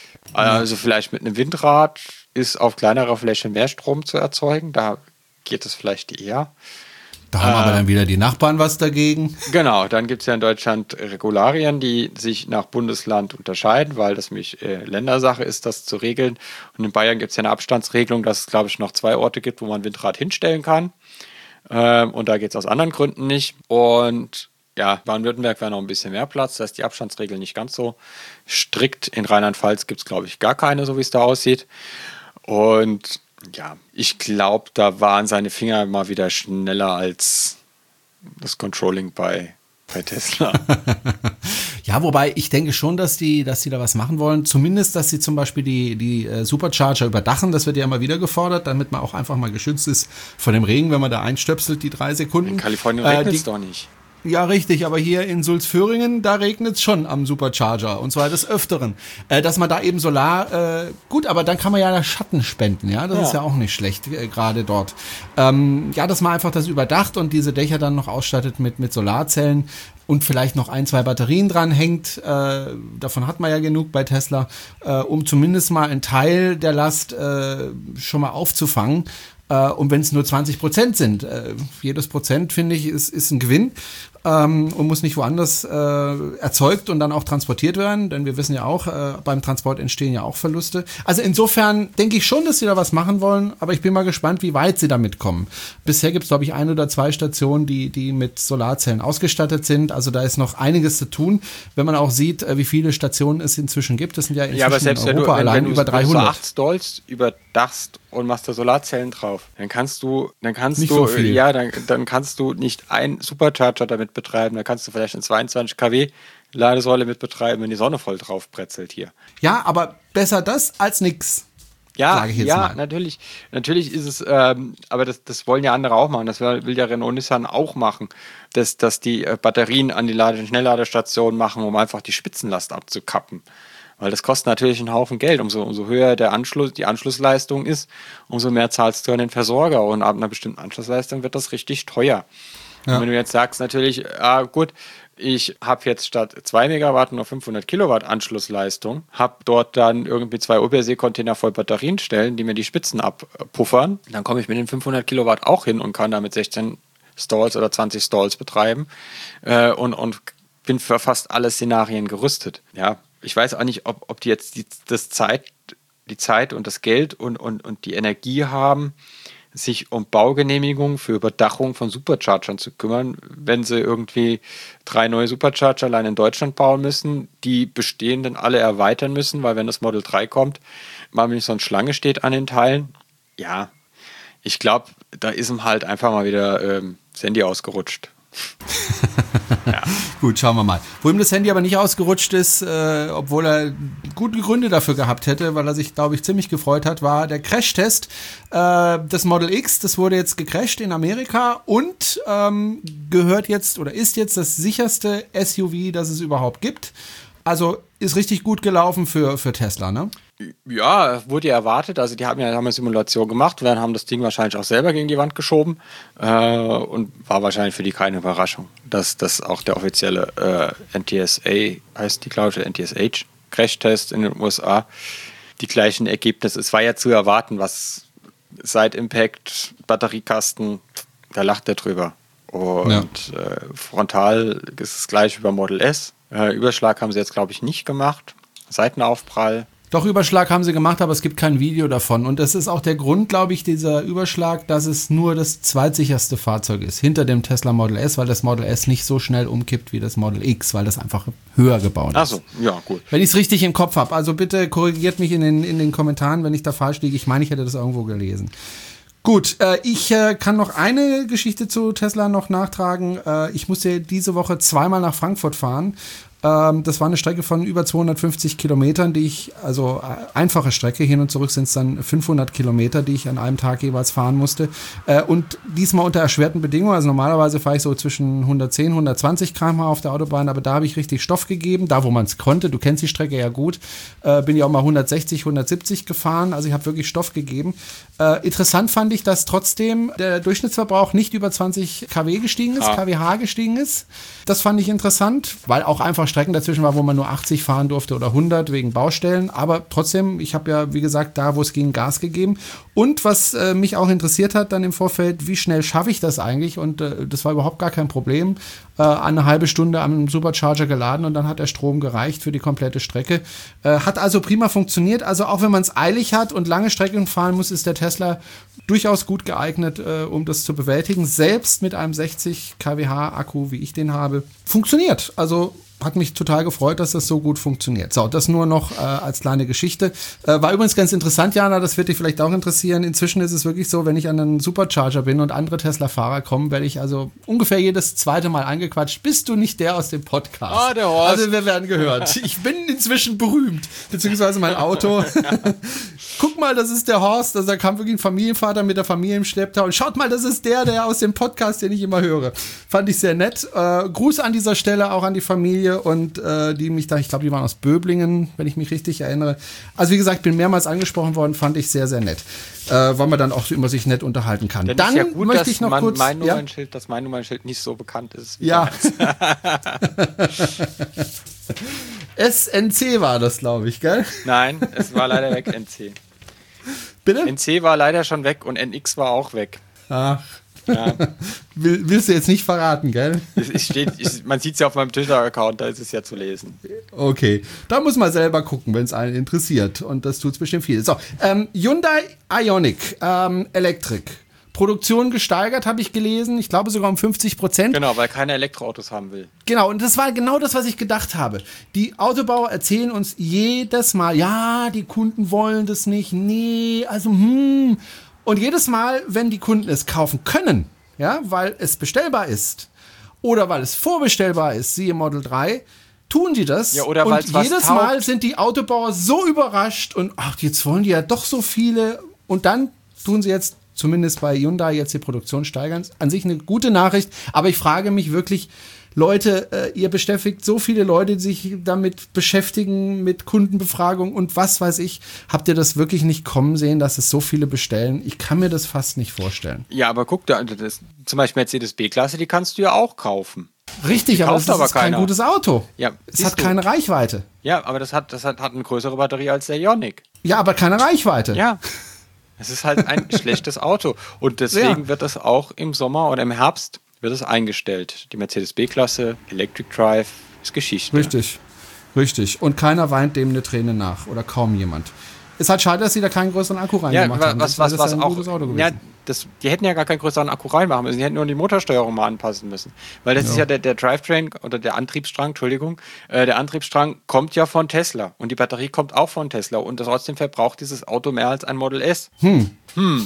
Also vielleicht mit einem Windrad ist auf kleinerer Fläche mehr Strom zu erzeugen, da geht es vielleicht eher. Da haben äh, aber dann wieder die Nachbarn was dagegen. Genau, dann gibt es ja in Deutschland Regularien, die sich nach Bundesland unterscheiden, weil das nämlich äh, Ländersache ist, das zu regeln. Und in Bayern gibt es ja eine Abstandsregelung, dass es, glaube ich, noch zwei Orte gibt, wo man Windrad hinstellen kann. Ähm, und da geht es aus anderen Gründen nicht. Und ja, Baden-Württemberg wäre noch ein bisschen mehr Platz, da ist die Abstandsregel nicht ganz so strikt. In Rheinland-Pfalz gibt es, glaube ich, gar keine, so wie es da aussieht. Und Ja, ich glaube, da waren seine Finger mal wieder schneller als das Controlling bei, bei Tesla. Ja, wobei ich denke schon, dass die, dass die da was machen wollen. Zumindest, dass sie zum Beispiel die, die äh, Supercharger überdachen. Das wird ja immer wieder gefordert, damit man auch einfach mal geschützt ist vor dem Regen, wenn man da einstöpselt, die drei Sekunden. In Kalifornien regnet es äh, doch nicht. Ja, richtig, aber hier in Sulzföhringen, da regnet es schon am Supercharger und zwar des Öfteren. Äh, dass man da eben Solar, äh, gut, aber dann kann man ja Schatten spenden, ja, das ja. ist ja auch nicht schlecht, äh, gerade dort. Ähm, ja, dass man einfach das überdacht und diese Dächer dann noch ausstattet mit, mit Solarzellen und vielleicht noch ein, zwei Batterien dran hängt, äh, davon hat man ja genug bei Tesla, äh, um zumindest mal einen Teil der Last äh, schon mal aufzufangen. Und wenn es nur zwanzig Prozent sind, äh, jedes Prozent, finde ich, ist, ist ein Gewinn ähm, und muss nicht woanders äh, erzeugt und dann auch transportiert werden, denn wir wissen ja auch, äh, beim Transport entstehen ja auch Verluste. Also insofern denke ich schon, dass sie da was machen wollen, aber ich bin mal gespannt, wie weit sie damit kommen. Bisher gibt es, glaube ich, ein oder zwei Stationen, die, die mit Solarzellen ausgestattet sind, also da ist noch einiges zu tun, wenn man auch sieht, äh, wie viele Stationen es inzwischen gibt. Das sind ja inzwischen ja, aber selbst in Europa wenn du, wenn, allein wenn du, über dreihundert. Wenn du so acht Stalls überdachst und machst da Solarzellen drauf, dann kannst du, dann kannst nicht du, so viel. ja, dann, dann kannst du nicht einen Supercharger damit betreiben, dann kannst du vielleicht eine zweiundzwanzig Kilowatt Ladesäule mit betreiben, wenn die Sonne voll drauf bretzelt hier. Ja, aber besser das als nix. Ja, ich jetzt ja, mal. natürlich, natürlich ist es, ähm, aber das, das wollen ja andere auch machen, das will ja Renault Nissan auch machen, dass, dass die äh, Batterien an die Lade- Schnellladestationen machen, um einfach die Spitzenlast abzukappen. Weil das kostet natürlich einen Haufen Geld. Umso, umso höher der Anschluss, die Anschlussleistung ist, umso mehr zahlst du an den Versorger. Und ab einer bestimmten Anschlussleistung wird das richtig teuer. Ja. Und wenn du jetzt sagst, natürlich, ah, gut, ich habe jetzt statt zwei Megawatt nur fünfhundert Kilowatt Anschlussleistung, habe dort dann irgendwie zwei O P R C-Container voll Batterien stellen, die mir die Spitzen abpuffern, dann komme ich mit den fünfhundert Kilowatt auch hin und kann damit sechzehn Stalls oder zwanzig Stalls betreiben äh, und, und bin für fast alle Szenarien gerüstet. Ja, ich weiß auch nicht, ob, ob die jetzt die, das Zeit, die Zeit und das Geld und, und, und die Energie haben, sich um Baugenehmigungen für Überdachung von Superchargern zu kümmern, wenn sie irgendwie drei neue Supercharger allein in Deutschland bauen müssen, die bestehenden alle erweitern müssen, weil wenn das Model drei kommt, mal nicht so eine Schlange steht an den Teilen. Ja, ich glaube, da ist ihm halt einfach mal wieder ähm, das Handy ausgerutscht. Ja. Gut, schauen wir mal. Wo ihm das Handy aber nicht ausgerutscht ist, äh, obwohl er gute Gründe dafür gehabt hätte, weil er sich, glaube ich, ziemlich gefreut hat, war der Crashtest äh, des Model X. Das wurde jetzt gecrasht in Amerika und ähm, gehört jetzt oder ist jetzt das sicherste S U V, das es überhaupt gibt. Also ist richtig gut gelaufen für, für Tesla, ne? Ja, wurde ja erwartet. Also die haben ja haben eine Simulation gemacht und dann haben das Ding wahrscheinlich auch selber gegen die Wand geschoben äh, und war wahrscheinlich für die keine Überraschung, dass das auch der offizielle äh, N T S A, heißt die glaube ich, N T S H Crashtest in den U S A, die gleichen Ergebnisse. Es war ja zu erwarten, was Side Impact, Batteriekasten, da lacht er drüber. Und ja. äh, frontal ist es gleich wie beim Model S. Äh, Überschlag haben sie jetzt, glaube ich, nicht gemacht. Seitenaufprall. Doch, Überschlag haben sie gemacht, aber es gibt kein Video davon. Und das ist auch der Grund, glaube ich, dieser Überschlag, dass es nur das zweitsicherste Fahrzeug ist, hinter dem Tesla Model S, weil das Model S nicht so schnell umkippt wie das Model X, weil das einfach höher gebaut ist. Ach so, ja, gut. Wenn ich es richtig im Kopf habe. Also bitte korrigiert mich in den, in den Kommentaren, wenn ich da falsch liege. Ich meine, ich hätte das irgendwo gelesen. Gut, äh, ich äh, kann noch eine Geschichte zu Tesla noch nachtragen. Äh, ich musste diese Woche zweimal nach Frankfurt fahren. Ähm, das war eine Strecke von über zweihundertfünfzig Kilometern, die ich, also äh, einfache Strecke, hin und zurück sind es dann fünfhundert Kilometer, die ich an einem Tag jeweils fahren musste. Äh, und diesmal unter erschwerten Bedingungen. Also normalerweise fahre ich so zwischen hundertzehn, hundertzwanzig Kilometer pro Stunde auf der Autobahn, aber da habe ich richtig Stoff gegeben, da wo man es konnte. Du kennst die Strecke ja gut. Äh, bin ja auch mal hundertsechzig, hundertsiebzig gefahren, also ich habe wirklich Stoff gegeben. Äh, interessant fand ich, dass trotzdem der Durchschnittsverbrauch nicht über zwanzig Kilowatt gestiegen ist, ah. Kilowatt gestiegen ist. Das fand ich interessant, weil auch einfach Strecken dazwischen war, wo man nur achtzig fahren durfte oder hundert wegen Baustellen. Aber trotzdem, ich habe ja, wie gesagt, da, wo es ging, Gas gegeben. Und was äh, mich auch interessiert hat dann im Vorfeld, wie schnell schaffe ich das eigentlich? Und äh, das war überhaupt gar kein Problem. Äh, eine halbe Stunde am Supercharger geladen und dann hat der Strom gereicht für die komplette Strecke. Äh, hat also prima funktioniert. Also auch wenn man es eilig hat und lange Strecken fahren muss, ist der Tesla durchaus gut geeignet, äh, um das zu bewältigen. Selbst mit einem sechzig Kilowatt Akku, wie ich den habe, funktioniert. Also hat mich total gefreut, dass das so gut funktioniert. So, das nur noch äh, als kleine Geschichte. Äh, war übrigens ganz interessant, Jana, das wird dich vielleicht auch interessieren. Inzwischen ist es wirklich so, wenn ich an einen Supercharger bin und andere Tesla-Fahrer kommen, werde ich also ungefähr jedes zweite Mal angequatscht. Bist du nicht der aus dem Podcast? Ah, der Horst. Also wir werden gehört. Ich bin inzwischen berühmt, beziehungsweise mein Auto. Guck mal, das ist der Horst. Also da kam wirklich ein Familienvater mit der Familie im Schlepptau. Und schaut mal, das ist der, der aus dem Podcast, den ich immer höre. Fand ich sehr nett. Äh, Gruß an dieser Stelle auch an die Familie und äh, die mich da, ich glaube, die waren aus Böblingen, wenn ich mich richtig erinnere. Also wie gesagt, bin mehrmals angesprochen worden, fand ich sehr, sehr nett. Äh, weil man dann auch immer sich nett unterhalten kann. Dann, dann ist ja gut, möchte dass ich noch man kurz... mein Ja? Nummernschild, dass mein Nummernschild nicht so bekannt ist. Wie Ja. S N C war das, glaube ich, gell? Nein, es war leider weg, N C. Bitte? N C war leider schon weg und N X war auch weg. Ach. Ja. Will, willst du jetzt nicht verraten, gell? Es, es steht, es, man sieht es ja auf meinem Twitter-Account, da ist es ja zu lesen. Okay, da muss man selber gucken, wenn es einen interessiert. Und das tut es bestimmt viel. So, ähm, Hyundai Ioniq ähm, Electric. Produktion gesteigert, habe ich gelesen. Ich glaube sogar um fünfzig Prozent. Genau, weil keiner Elektroautos haben will. Genau, und das war genau das, was ich gedacht habe. Die Autobauer erzählen uns jedes Mal, ja, die Kunden wollen das nicht, nee, also hm. Und jedes Mal, wenn die Kunden es kaufen können, ja, weil es bestellbar ist oder weil es vorbestellbar ist, siehe Model drei, tun die das. Ja, oder und weil's was jedes taugt. Mal sind die Autobauer so überrascht und ach, jetzt wollen die ja doch so viele. Und dann tun sie jetzt, zumindest bei Hyundai, jetzt die Produktion steigern. An sich eine gute Nachricht, aber ich frage mich wirklich, Leute, äh, ihr beschäftigt so viele Leute, die sich damit beschäftigen, mit Kundenbefragung und was weiß ich. Habt ihr das wirklich nicht kommen sehen, dass es so viele bestellen? Ich kann mir das fast nicht vorstellen. Ja, aber guck, da, das, zum Beispiel Mercedes B-Klasse, die kannst du ja auch kaufen. Richtig, aber kauft das aber ist kein keiner. gutes Auto. Ja, es siehst hat du. keine Reichweite. Ja, aber das hat, das hat, hat eine größere Batterie als der Ioniq. Ja, aber keine Reichweite. Ja, es ist halt ein schlechtes Auto. Und deswegen Ja. wird das auch im Sommer oder im Herbst wird es eingestellt. Die Mercedes B-Klasse, Electric Drive, ist Geschichte. Richtig, richtig. Und keiner weint dem eine Träne nach oder kaum jemand. Ist halt schade, dass sie da keinen größeren Akku Ja, reingemacht wa- haben. was, Das was, wäre was ein auch. gutes Auto gewesen. Ja, das, die hätten ja gar keinen größeren Akku reinmachen müssen. Die hätten nur die Motorsteuerung mal anpassen müssen. Weil das Ja. ist ja der, der Drivetrain oder der Antriebsstrang, Entschuldigung, äh, der Antriebsstrang kommt ja von Tesla. Und die Batterie kommt auch von Tesla. Und trotzdem verbraucht dieses Auto mehr als ein Model S. Hm. Hm.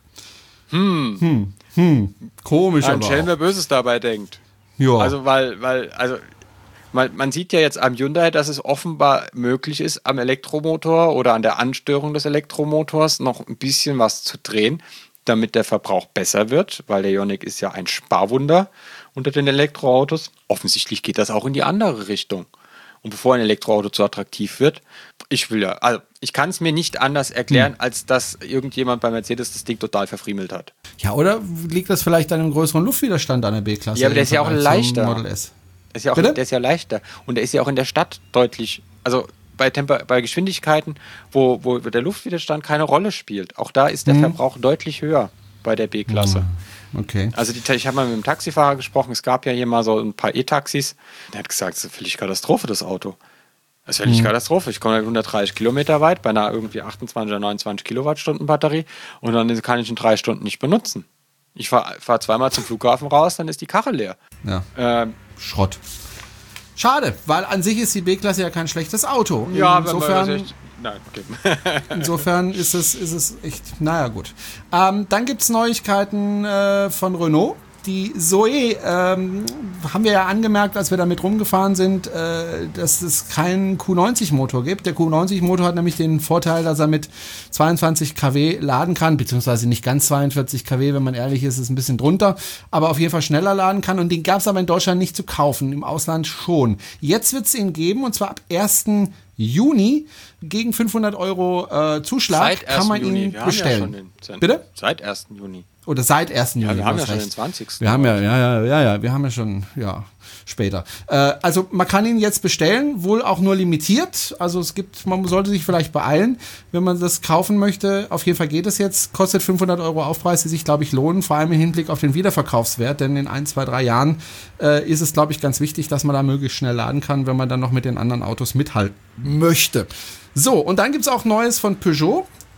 Hm. Hm. Komisch, Ein aber Schelm, auch. wer Böses dabei denkt. Ja. Also, weil, weil, also, man, man sieht ja jetzt am Hyundai, dass es offenbar möglich ist, am Elektromotor oder an der Ansteuerung des Elektromotors noch ein bisschen was zu drehen, damit der Verbrauch besser wird, weil der Ioniq ist ja ein Sparwunder unter den Elektroautos. Offensichtlich geht das auch in die andere Richtung. Und bevor ein Elektroauto zu attraktiv wird, ich will ja, also ich kann es mir nicht anders erklären, Hm. als dass irgendjemand bei Mercedes das Ding total verfriemelt hat. Ja, oder liegt das vielleicht an einem größeren Luftwiderstand an der B-Klasse? Ja, aber der im ist ja auch Vergleich zum leichter. Model S. Ist ja auch, Bitte? der ist ja leichter. Und der ist ja auch in der Stadt deutlich, also bei, Temper bei Geschwindigkeiten, wo, wo der Luftwiderstand keine Rolle spielt. Auch da ist der Mhm. Verbrauch deutlich höher bei der B-Klasse. Okay. Also die, ich habe mal mit dem Taxifahrer gesprochen, es gab ja hier mal so ein paar E-Taxis. Der hat gesagt, das ist völlig Katastrophe, das Auto. Das ist völlig Mhm. Katastrophe. Ich komme halt hundertdreißig Kilometer weit bei einer irgendwie achtundzwanzig oder neunundzwanzig Kilowattstunden Batterie und dann kann ich in drei Stunden nicht benutzen. Ich fahre fahr zweimal zum Flughafen raus, dann ist die Karre leer. Ja. Ähm, Schrott. Schade, weil an sich ist die B-Klasse ja kein schlechtes Auto. ja, wenn man insofern, das echt, nein, okay. insofern ist es, ist es echt, naja gut. Ähm, dann gibt es Neuigkeiten äh, von Renault. Die Zoe ähm, haben wir ja angemerkt, als wir damit rumgefahren sind, äh, dass es keinen Q neunzig Motor gibt. Der Q neunzig Motor hat nämlich den Vorteil, dass er mit zweiundzwanzig Kilowatt laden kann, beziehungsweise nicht ganz zweiundvierzig Kilowatt, wenn man ehrlich ist, ist ein bisschen drunter, aber auf jeden Fall schneller laden kann und den gab es aber in Deutschland nicht zu kaufen, im Ausland schon. Jetzt wird es ihn geben und zwar ab ersten Juni gegen fünfhundert Euro äh, Zuschlag Seit kann man ersten Juni. ihn Wir bestellen. haben ja schon den, Bitte? Seit ersten Juni. Oder seit ersten Juni. Ja, wir haben du ja hast schon recht. den zwanzigsten Wir haben ja, ja, ja, ja, ja, wir haben ja schon, ja, später. Äh, also man kann ihn jetzt bestellen, wohl auch nur limitiert. Also es gibt, man sollte sich vielleicht beeilen, wenn man das kaufen möchte. Auf jeden Fall geht es jetzt, kostet fünfhundert Euro Aufpreis, die sich, glaube ich, lohnen, vor allem im Hinblick auf den Wiederverkaufswert, denn in ein, zwei, drei Jahren äh, ist es, glaube ich, ganz wichtig, dass man da möglichst schnell laden kann, wenn man dann noch mit den anderen Autos mithalten möchte. So, und dann gibt's auch Neues von Peugeot.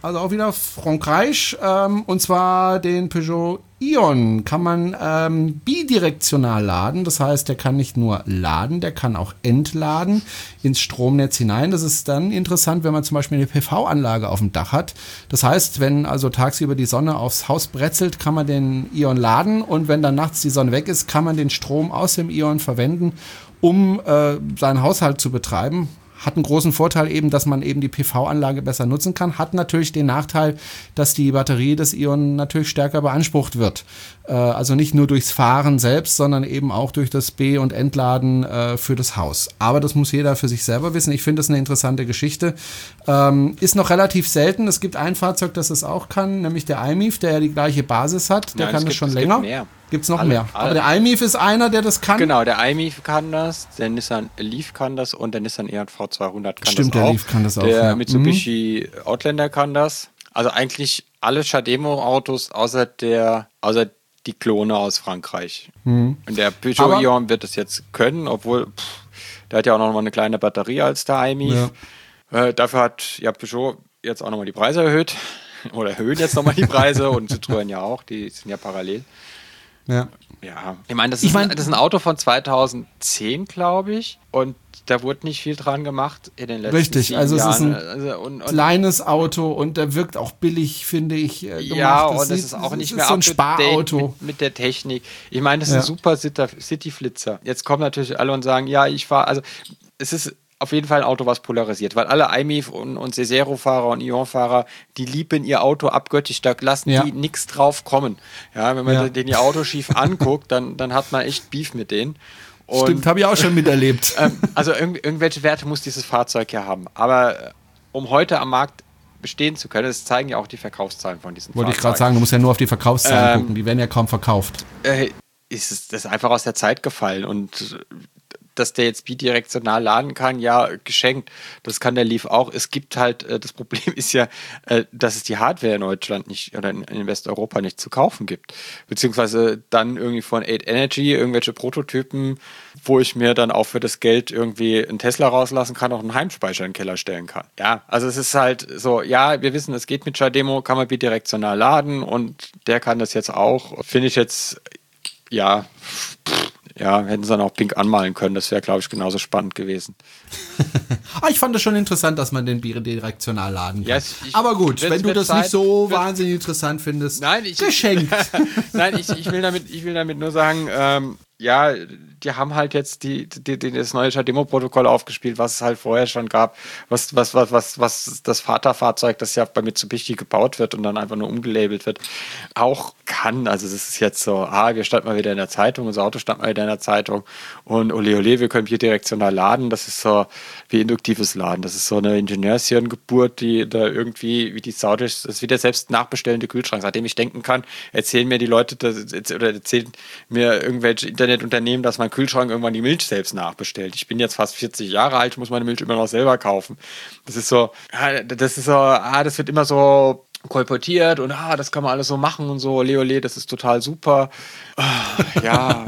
also auch wieder Frankreich, ähm, und zwar den Peugeot Ion kann man ähm, bidirektional laden. Das heißt, der kann nicht nur laden, der kann auch entladen ins Stromnetz hinein. Das ist dann interessant, wenn man zum Beispiel eine P V-Anlage auf dem Dach hat. Das heißt, wenn also tagsüber die Sonne aufs Haus bretzelt, kann man den Ion laden und wenn dann nachts die Sonne weg ist, kann man den Strom aus dem Ion verwenden, um äh, seinen Haushalt zu betreiben. Hat einen großen Vorteil eben, dass man eben die P V-Anlage besser nutzen kann. Hat natürlich den Nachteil, dass die Batterie des Ion natürlich stärker beansprucht wird. Äh, also nicht nur durchs Fahren selbst, sondern eben auch durch das Be- und Entladen äh, für das Haus. Aber das muss jeder für sich selber wissen. Ich finde das eine interessante Geschichte. Ähm, ist noch relativ selten. Es gibt ein Fahrzeug, das es auch kann, nämlich der I M I F, der ja die gleiche Basis hat. Der Nein, kann das gibt, schon es länger. Gibt mehr. Gibt's noch alle, mehr. alle. Aber der I M I F ist einer, der das kann. Genau, der I M I F kann das, der Nissan Leaf kann das und der Nissan E H V zweihundert kann Stimmt, das auch. der Leaf kann das auch. Der ja. Mitsubishi mhm. Outlander kann das. Also eigentlich alle Chademo-Autos außer der, außer die Klone aus Frankreich. Mhm. Und der Peugeot Aber Ion wird das jetzt können, obwohl pff, der hat ja auch noch mal eine kleine Batterie als der I M I F. Ja. Äh, dafür hat ja Peugeot jetzt auch nochmal die Preise erhöht. Oder erhöhen jetzt nochmal die Preise und Citroën ja auch, die sind ja parallel. Ja. Ja, ich meine, das, ich mein, das ist ein Auto von zweitausendzehn, glaube ich, und da wurde nicht viel dran gemacht in den letzten Richtig, sieben also es Jahren. ist ein also, und, und kleines Auto und der wirkt auch billig, finde ich. Äh, ja, gemacht. und es ist auch nicht ist mehr so ein Sparauto mit, mit der Technik. Ich meine, das ist ja. ein super City-Flitzer. Jetzt kommen natürlich alle und sagen, ja, ich fahre, also es ist auf jeden Fall ein Auto, was polarisiert, weil alle I M I F und, und Cesero-Fahrer und Ion-Fahrer, die lieben ihr Auto abgöttisch, da lassen ja. die nichts drauf kommen. Ja, wenn man ja. den ihr Auto schief anguckt, dann, dann hat man echt Beef mit denen. Und, Stimmt, habe ich auch schon miterlebt. ähm, also irg- irgendwelche Werte muss dieses Fahrzeug ja haben. Aber äh, um heute am Markt bestehen zu können, das zeigen ja auch die Verkaufszahlen von diesen Wollte Fahrzeugen. ich gerade sagen, du musst ja nur auf die Verkaufszahlen ähm, gucken, die werden ja kaum verkauft. Äh, ist es das ist einfach aus der Zeit gefallen und dass der jetzt bidirektional laden kann, ja, geschenkt. Das kann der Leaf auch. Es gibt halt, äh, das Problem ist ja, äh, dass es die Hardware in Deutschland nicht oder in, in Westeuropa nicht zu kaufen gibt. Beziehungsweise dann irgendwie von acht Energy irgendwelche Prototypen, wo ich mir dann auch für das Geld irgendwie einen Tesla rauslassen kann, auch einen Heimspeicher in den Keller stellen kann. Ja, also es ist halt so, ja, wir wissen, es geht mit Chademo, kann man bidirektional laden und der kann das jetzt auch. Finde ich jetzt, ja, pff, ja, hätten sie dann auch pink anmalen können. Das wäre, glaube ich, genauso spannend gewesen. ah, ich fand es schon interessant, dass man den bidirektional laden kann. Ja, ich, Aber gut, wenn du das Zeit, nicht so wird, wahnsinnig interessant findest, nein, ich, geschenkt. Nein, ich, ich, will damit, ich will damit nur sagen, ähm, ja, die haben halt jetzt die, die, die, das neue Chademo-Protokoll aufgespielt, was es halt vorher schon gab, was, was, was, was, was das Vaterfahrzeug, das ja bei Mitsubishi gebaut wird und dann einfach nur umgelabelt wird, auch kann. Also das ist jetzt so, ah, wir standen mal wieder in der Zeitung, unser Auto stand mal wieder in der Zeitung und ole ole, wir können bidirektional laden. Das ist so wie induktives Laden. Das ist so eine Ingenieurshirngeburt, die da irgendwie, wie die Sau durch, das ist wie der selbst nachbestellende Kühlschrank. Seitdem ich denken kann, erzählen mir die Leute, das, oder erzählen mir irgendwelche Internetunternehmen, dass mein Kühlschrank irgendwann die Milch selbst nachbestellt. Ich bin jetzt fast vierzig Jahre alt, ich muss meine Milch immer noch selber kaufen. Das ist so, das ist so, ah, das wird immer so kolportiert und ah, das kann man alles so machen und so, ole ole, das ist total super. Ja,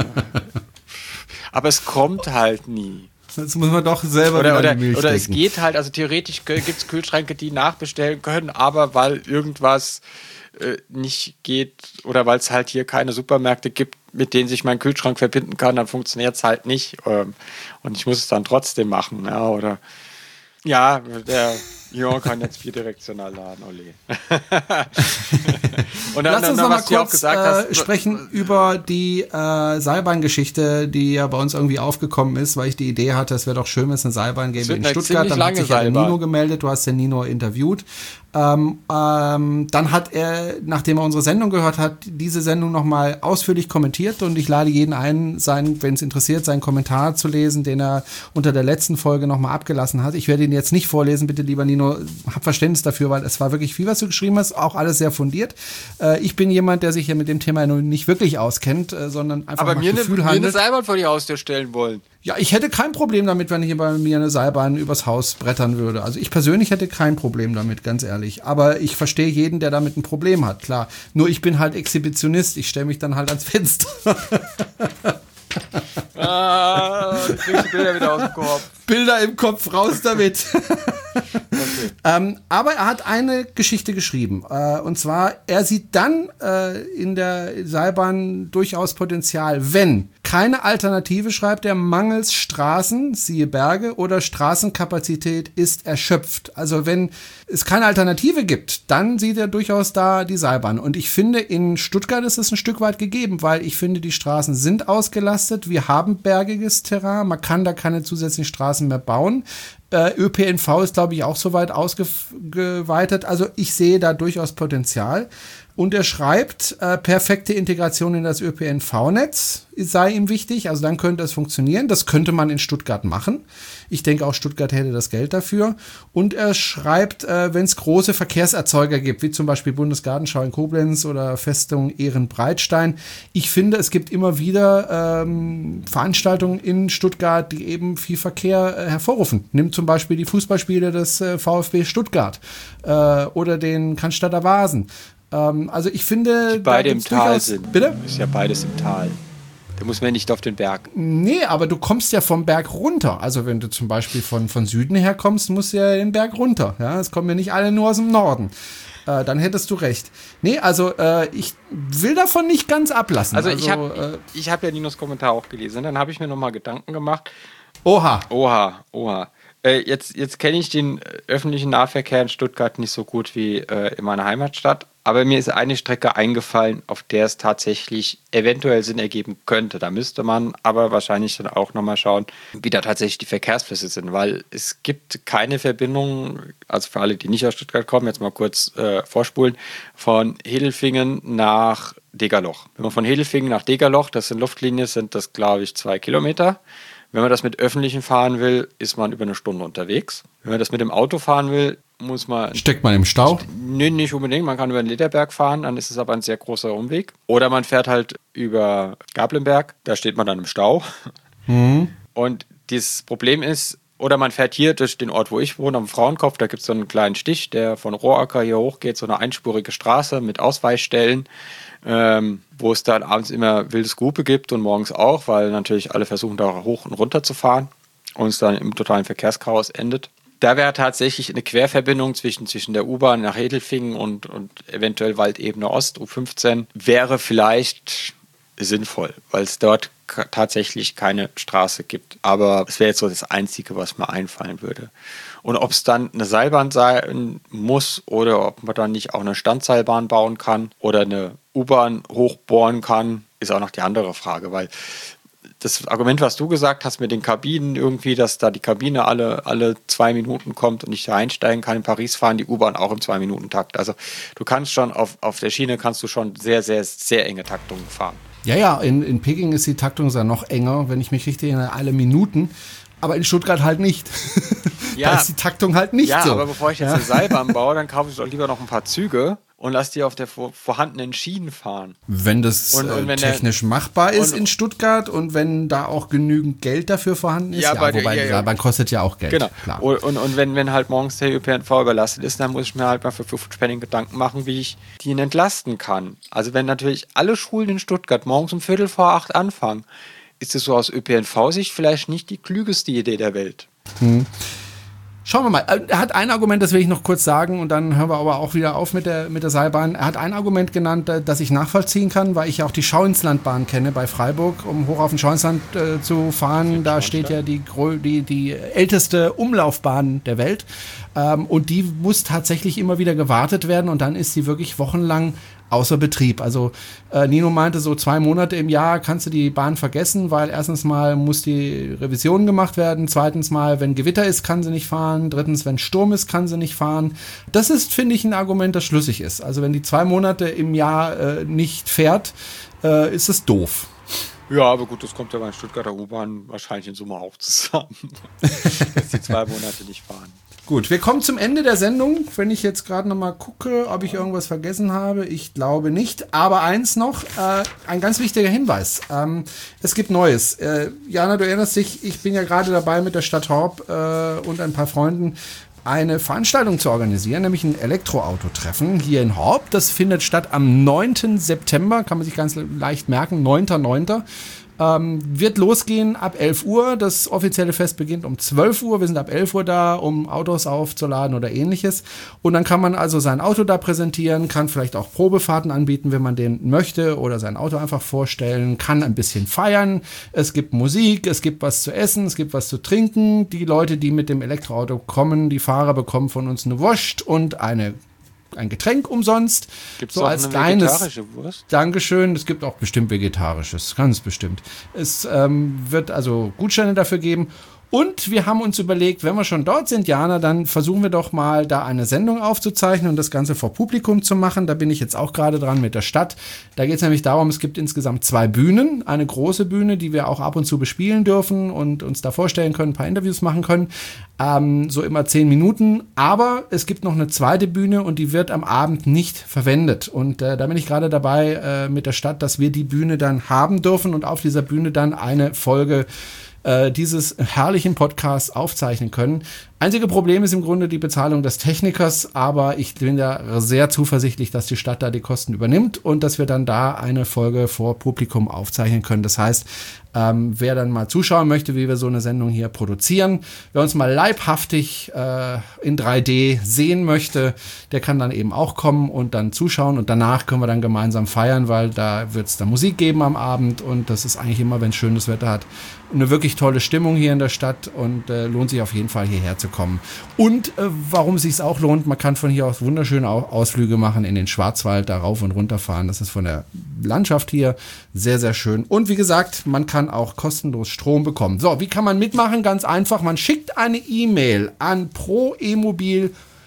aber es kommt halt nie. Jetzt muss man doch selber oder, wieder oder, die Milch oder es decken. geht halt, also theoretisch gibt es Kühlschränke, die nachbestellen können, aber weil irgendwas äh, nicht geht oder weil es halt hier keine Supermärkte gibt, mit denen sich mein Kühlschrank verbinden kann, dann funktioniert es halt nicht. Ähm, und ich muss es dann trotzdem machen. Ja, oder ja, der Ion kann jetzt bidirektional laden, ole. Und dann, Lass uns dann, noch mal was du auch kurz gesagt äh, hast, sprechen über die äh, Seilbahngeschichte, die ja bei uns irgendwie aufgekommen ist, weil ich die Idee hatte, es wäre doch schön, wenn es eine Seilbahn gäbe in Stuttgart. Dann hat sich ja der Nino gemeldet, du hast den Nino interviewt. Ähm, ähm, dann hat er, nachdem er unsere Sendung gehört hat, diese Sendung nochmal ausführlich kommentiert und ich lade jeden ein, wenn es interessiert, seinen Kommentar zu lesen, den er unter der letzten Folge nochmal abgelassen hat. Ich werde ihn jetzt nicht vorlesen, bitte lieber Nino, hab Verständnis dafür, weil es war wirklich viel, was du geschrieben hast, auch alles sehr fundiert. Äh, ich bin jemand, der sich ja mit dem Thema nicht wirklich auskennt, äh, sondern einfach aber mal mir Gefühl eine, handelt. mir eine Seilbahn vor die Haustür stellen wollen. Ja, ich hätte kein Problem damit, wenn hier bei mir eine Seilbahn übers Haus brettern würde. Also ich persönlich hätte kein Problem damit, ganz ehrlich. Aber ich verstehe jeden, der damit ein Problem hat, klar. Nur ich bin halt Exhibitionist. Ich stelle mich dann halt ans Fenster. Ah, kriegst du Bilder wieder aus dem Kopf. Bilder im Kopf, raus damit. Okay. Ähm, aber er hat eine Geschichte geschrieben. Äh, und zwar, er sieht dann äh, in der Seilbahn durchaus Potenzial, wenn keine Alternative, schreibt er, mangels Straßen, siehe Berge, oder Straßenkapazität ist erschöpft. Also wenn es keine Alternative gibt, dann sieht er durchaus da die Seilbahn. Und ich finde, in Stuttgart ist es ein Stück weit gegeben, weil ich finde, die Straßen sind ausgelastet. Wir haben bergiges Terrain. Man kann da keine zusätzlichen Straßen mehr bauen. Äh, ÖPNV ist, glaube ich, auch soweit ausgeweitet. Also ich sehe da durchaus Potenzial. Und er schreibt, äh, perfekte Integration in das ÖPNV-Netz sei ihm wichtig. Also dann könnte es funktionieren. Das könnte man in Stuttgart machen. Ich denke, auch Stuttgart hätte das Geld dafür. Und er schreibt, äh, wenn es große Verkehrserzeuger gibt, wie zum Beispiel Bundesgartenschau in Koblenz oder Festung Ehrenbreitstein. Ich finde, es gibt immer wieder ähm, Veranstaltungen in Stuttgart, die eben viel Verkehr äh, hervorrufen. Nimm zum Beispiel die Fußballspiele des äh, VfB Stuttgart äh, oder den Cannstatter Vasen. Also ich finde, die beide im Tal sind. Bitte? Ist ja beides im Tal. Da muss man nicht auf den Berg. Nee, aber du kommst ja vom Berg runter. Also wenn du zum Beispiel von, von Süden her kommst, musst du ja den Berg runter. Ja, es kommen ja nicht alle nur aus dem Norden. Äh, dann hättest du recht. Nee, also äh, ich will davon nicht ganz ablassen. Also, also ich habe äh, ich hab ja Ninos Kommentar auch gelesen. Dann habe ich mir nochmal Gedanken gemacht. Oha. Oha, oha. Äh, jetzt jetzt kenne ich den öffentlichen Nahverkehr in Stuttgart nicht so gut wie äh, in meiner Heimatstadt. Aber mir ist eine Strecke eingefallen, auf der es tatsächlich eventuell Sinn ergeben könnte. Da müsste man aber wahrscheinlich dann auch nochmal schauen, wie da tatsächlich die Verkehrsflüsse sind. Weil es gibt keine Verbindung, also für alle, die nicht aus Stuttgart kommen, jetzt mal kurz äh, vorspulen, von Hedelfingen nach Degerloch. Wenn man von Hedelfingen nach Degerloch, das in Luftlinie sind das, glaube ich, zwei Kilometer. Wenn man das mit Öffentlichen fahren will, ist man über eine Stunde unterwegs. Wenn man das mit dem Auto fahren will, muss man... Steckt man im Stau? Nee, nicht unbedingt. Man kann über den Lederberg fahren, dann ist es aber ein sehr großer Umweg. Oder man fährt halt über Gablenberg, da steht man dann im Stau. Mhm. Und das Problem ist, oder man fährt hier durch den Ort, wo ich wohne, am Frauenkopf, da gibt es so einen kleinen Stich, der von Rohacker hier hochgeht, so eine einspurige Straße mit Ausweichstellen, ähm, wo es dann abends immer wildes Gruppe gibt und morgens auch, weil natürlich alle versuchen, da hoch und runter zu fahren und es dann im totalen Verkehrschaos endet. Da wäre tatsächlich eine Querverbindung zwischen, zwischen der U-Bahn nach Hedelfingen und, und eventuell Waldebene Ost, U fünfzehn, wäre vielleicht sinnvoll, weil es dort k- tatsächlich keine Straße gibt. Aber es wäre jetzt so das Einzige, was mir einfallen würde. Und ob es dann eine Seilbahn sein muss oder ob man dann nicht auch eine Standseilbahn bauen kann oder eine U-Bahn hochbohren kann, ist auch noch die andere Frage, weil das Argument, was du gesagt hast mit den Kabinen irgendwie, dass da die Kabine alle, alle zwei Minuten kommt und ich da einsteigen kann, in Paris fahren die U-Bahn auch im Zwei-Minuten-Takt. Also du kannst schon auf, auf der Schiene kannst du schon sehr, sehr, sehr enge Taktungen fahren. Ja, ja, in, in Peking ist die Taktung ja noch enger, wenn ich mich richtig erinnere, alle Minuten. Aber in Stuttgart halt nicht. Ja. Da ist die Taktung halt nicht ja, so. Ja, aber bevor ich jetzt ja. eine Seilbahn baue, dann kaufe ich doch lieber noch ein paar Züge und lass die auf der vor- vorhandenen Schienen fahren. Wenn das und, und wenn äh, technisch der, machbar ist und, in Stuttgart und wenn da auch genügend Geld dafür vorhanden ist, ja, ja, bei wobei der, die ja, Seilbahn kostet ja auch Geld. Genau. Klar. Und, und, und wenn, wenn halt morgens der Ö P N V überlastet ist, dann muss ich mir halt mal für fünfzig Gedanken machen, wie ich den entlasten kann. Also wenn natürlich alle Schulen in Stuttgart morgens um Viertel vor acht anfangen, ist es so aus Ö P N V-Sicht vielleicht nicht die klügeste Idee der Welt. Hm. Schauen wir mal. Er hat ein Argument, das will ich noch kurz sagen und dann hören wir aber auch wieder auf mit der, mit der Seilbahn. Er hat ein Argument genannt, das ich nachvollziehen kann, weil ich ja auch die Schauinslandbahn kenne bei Freiburg, um hoch auf den Schauinsland äh, zu fahren. Da steht ja die, die, die älteste Umlaufbahn der Welt ähm, und die muss tatsächlich immer wieder gewartet werden und dann ist sie wirklich wochenlang außer Betrieb. Also äh, Nino meinte, so zwei Monate im Jahr kannst du die Bahn vergessen, weil erstens mal muss die Revision gemacht werden, zweitens mal, wenn Gewitter ist, kann sie nicht fahren, drittens, wenn Sturm ist, kann sie nicht fahren. Das ist, finde ich, ein Argument, das schlüssig ist. Also wenn die zwei Monate im Jahr äh, nicht fährt, äh, ist es doof. Ja, aber gut, das kommt ja bei der Stuttgarter U-Bahn wahrscheinlich in Summe auch zusammen, dass die zwei Monate nicht fahren. Gut, wir kommen zum Ende der Sendung. Wenn ich jetzt gerade noch mal gucke, ob ich irgendwas vergessen habe, ich glaube nicht. Aber eins noch, äh, ein ganz wichtiger Hinweis. Ähm, es gibt Neues. Äh, Jana, du erinnerst dich, ich bin ja gerade dabei mit der Stadt Horb äh, und ein paar Freunden eine Veranstaltung zu organisieren, nämlich ein Elektroauto-Treffen hier in Horb. Das findet statt am neunten September, kann man sich ganz leicht merken, neunter neunter Ähm, wird losgehen ab elf Uhr. Das offizielle Fest beginnt um zwölf Uhr. Wir sind ab elf Uhr da, um Autos aufzuladen oder ähnliches. Und dann kann man also sein Auto da präsentieren, kann vielleicht auch Probefahrten anbieten, wenn man den möchte, oder sein Auto einfach vorstellen, kann ein bisschen feiern. Es gibt Musik, es gibt was zu essen, es gibt was zu trinken. Die Leute, die mit dem Elektroauto kommen, die Fahrer bekommen von uns eine Wurst und eine ein Getränk umsonst. Gibt's so auch als eine kleines vegetarische Wurst? Dankeschön. Es gibt auch bestimmt vegetarisches, ganz bestimmt. Es ähm, wird also Gutscheine dafür geben. Und wir haben uns überlegt, wenn wir schon dort sind, Jana, dann versuchen wir doch mal, da eine Sendung aufzuzeichnen und das Ganze vor Publikum zu machen. Da bin ich jetzt auch gerade dran mit der Stadt. Da geht es nämlich darum, es gibt insgesamt zwei Bühnen. Eine große Bühne, die wir auch ab und zu bespielen dürfen und uns da vorstellen können, ein paar Interviews machen können. Ähm, so immer zehn Minuten. Aber es gibt noch eine zweite Bühne und die wird am Abend nicht verwendet. Und äh, da bin ich gerade dabei äh, mit der Stadt, dass wir die Bühne dann haben dürfen und auf dieser Bühne dann eine Folge dieses herrlichen Podcasts aufzeichnen können. Einzige Problem ist im Grunde die Bezahlung des Technikers, aber ich bin da sehr zuversichtlich, dass die Stadt da die Kosten übernimmt und dass wir dann da eine Folge vor Publikum aufzeichnen können. Das heißt, ähm, wer dann mal zuschauen möchte, wie wir so eine Sendung hier produzieren, wer uns mal leibhaftig äh, in drei D sehen möchte, der kann dann eben auch kommen und dann zuschauen und danach können wir dann gemeinsam feiern, weil da wird es dann Musik geben am Abend und das ist eigentlich immer, wenn es schönes Wetter hat, eine wirklich tolle Stimmung hier in der Stadt und äh, lohnt sich auf jeden Fall hierher zu kommen. Und äh, warum es sich auch lohnt, man kann von hier aus wunderschöne Ausflüge machen in den Schwarzwald, da rauf und runter fahren. Das ist von der Landschaft hier sehr, sehr schön. Und wie gesagt, man kann auch kostenlos Strom bekommen. So, wie kann man mitmachen? Ganz einfach, man schickt eine E-Mail an proemobil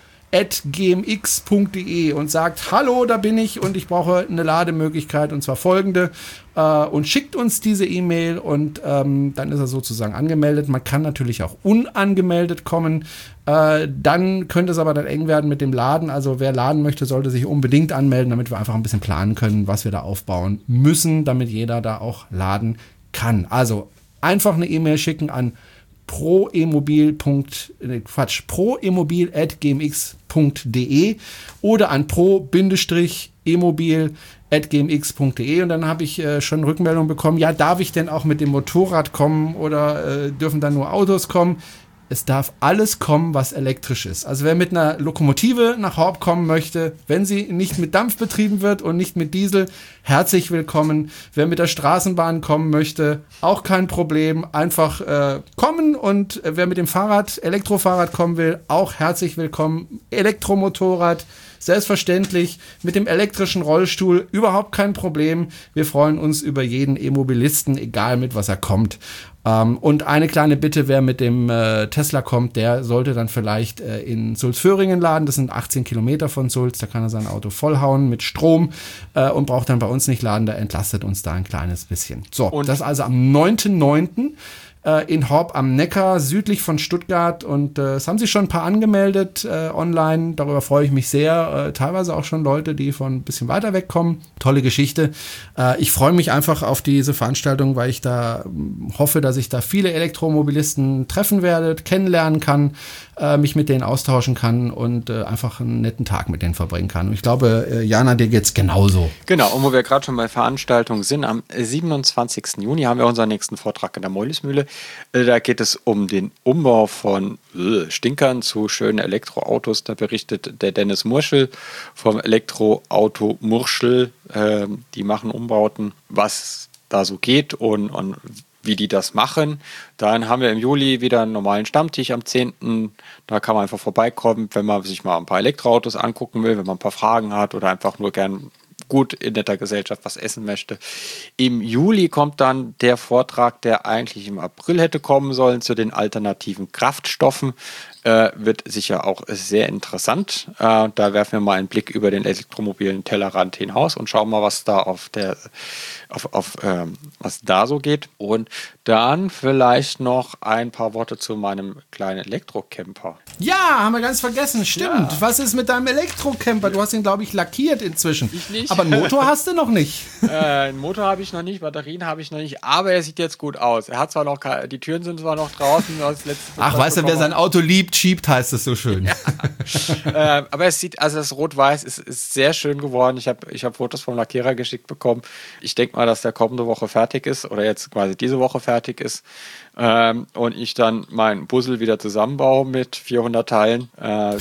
at g m x punkt d e und sagt, hallo, da bin ich und ich brauche eine Lademöglichkeit und zwar folgende äh, und schickt uns diese E-Mail und ähm, dann ist er sozusagen angemeldet. Man kann natürlich auch unangemeldet kommen, äh, dann könnte es aber dann eng werden mit dem Laden, also wer laden möchte, sollte sich unbedingt anmelden, damit wir einfach ein bisschen planen können, was wir da aufbauen müssen, damit jeder da auch laden kann. Also einfach eine E-Mail schicken an proemobil. Nee, Quatsch, proemobil at g m x punkt d e oder an pro-emobil at g m x punkt d e und dann habe ich äh, schon Rückmeldung bekommen, ja, darf ich denn auch mit dem Motorrad kommen oder äh, dürfen dann nur Autos kommen? Es darf alles kommen, was elektrisch ist. Also wer mit einer Lokomotive nach Horb kommen möchte, wenn sie nicht mit Dampf betrieben wird und nicht mit Diesel, herzlich willkommen. Wer mit der Straßenbahn kommen möchte, auch kein Problem. Einfach äh, kommen und äh, wer mit dem Fahrrad, Elektrofahrrad kommen will, auch herzlich willkommen. Elektromotorrad, selbstverständlich. Mit dem elektrischen Rollstuhl, überhaupt kein Problem. Wir freuen uns über jeden E-Mobilisten, egal mit was er kommt. Um, und eine kleine Bitte, wer mit dem äh, Tesla kommt, der sollte dann vielleicht äh, in Sulzföhringen laden. Das sind achtzehn Kilometer von Sulz. Da kann er sein Auto vollhauen mit Strom äh, und braucht dann bei uns nicht laden. Der entlastet uns da ein kleines bisschen. So, und das also am neunten neunten in Horb am Neckar, südlich von Stuttgart. Und äh, es haben sich schon ein paar angemeldet äh, online. Darüber freue ich mich sehr. Äh, teilweise auch schon Leute, die von ein bisschen weiter weg kommen. Tolle Geschichte. Äh, ich freue mich einfach auf diese Veranstaltung, weil ich da äh, hoffe, dass ich da viele Elektromobilisten treffen werde, kennenlernen kann, äh, mich mit denen austauschen kann und äh, einfach einen netten Tag mit denen verbringen kann. Und ich glaube, äh, Jana, dir geht's genauso. Genau, und wo wir gerade schon bei Veranstaltungen sind, am siebenundzwanzigsten Juni haben wir unseren nächsten Vortrag in der Meulismühle. Da geht es um den Umbau von äh, Stinkern zu schönen Elektroautos. Da berichtet der Dennis Murschel vom Elektroauto Murschel. Äh, die machen Umbauten, was da so geht und, und wie die das machen. Dann haben wir im Juli wieder einen normalen Stammtisch am zehnten Da kann man einfach vorbeikommen, wenn man sich mal ein paar Elektroautos angucken will, wenn man ein paar Fragen hat oder einfach nur gern gut in netter Gesellschaft was essen möchte. Im Juli kommt dann der Vortrag, der eigentlich im April hätte kommen sollen, zu den alternativen Kraftstoffen. Äh, wird sicher auch sehr interessant. Äh, da werfen wir mal einen Blick über den elektromobilen Tellerrand hinaus und schauen mal, was da auf der auf, auf ähm, was da so geht. Und dann vielleicht noch ein paar Worte zu meinem kleinen Elektrocamper. Ja, haben wir ganz vergessen. Stimmt. Ja. Was ist mit deinem Elektrocamper? Du hast ihn, glaube ich, lackiert inzwischen. Ich nicht. nicht. Aber einen Motor hast du noch nicht. äh, einen Motor habe ich noch nicht, Batterien habe ich noch nicht, aber er sieht jetzt gut aus. Er hat zwar noch, die Türen sind zwar noch draußen. Das letzte Ach, weißt du, wer sein Auto liebt, schiebt, heißt es so schön. Ja. äh, aber es sieht, also das Rot-Weiß ist, ist sehr schön geworden. Ich habe ich hab Fotos vom Lackierer geschickt bekommen. Ich denke mal, dass der kommende Woche fertig ist oder jetzt quasi diese Woche fertig ist. Ähm, und ich dann meinen Puzzle wieder zusammenbaue mit vierhundert Teilen. Äh,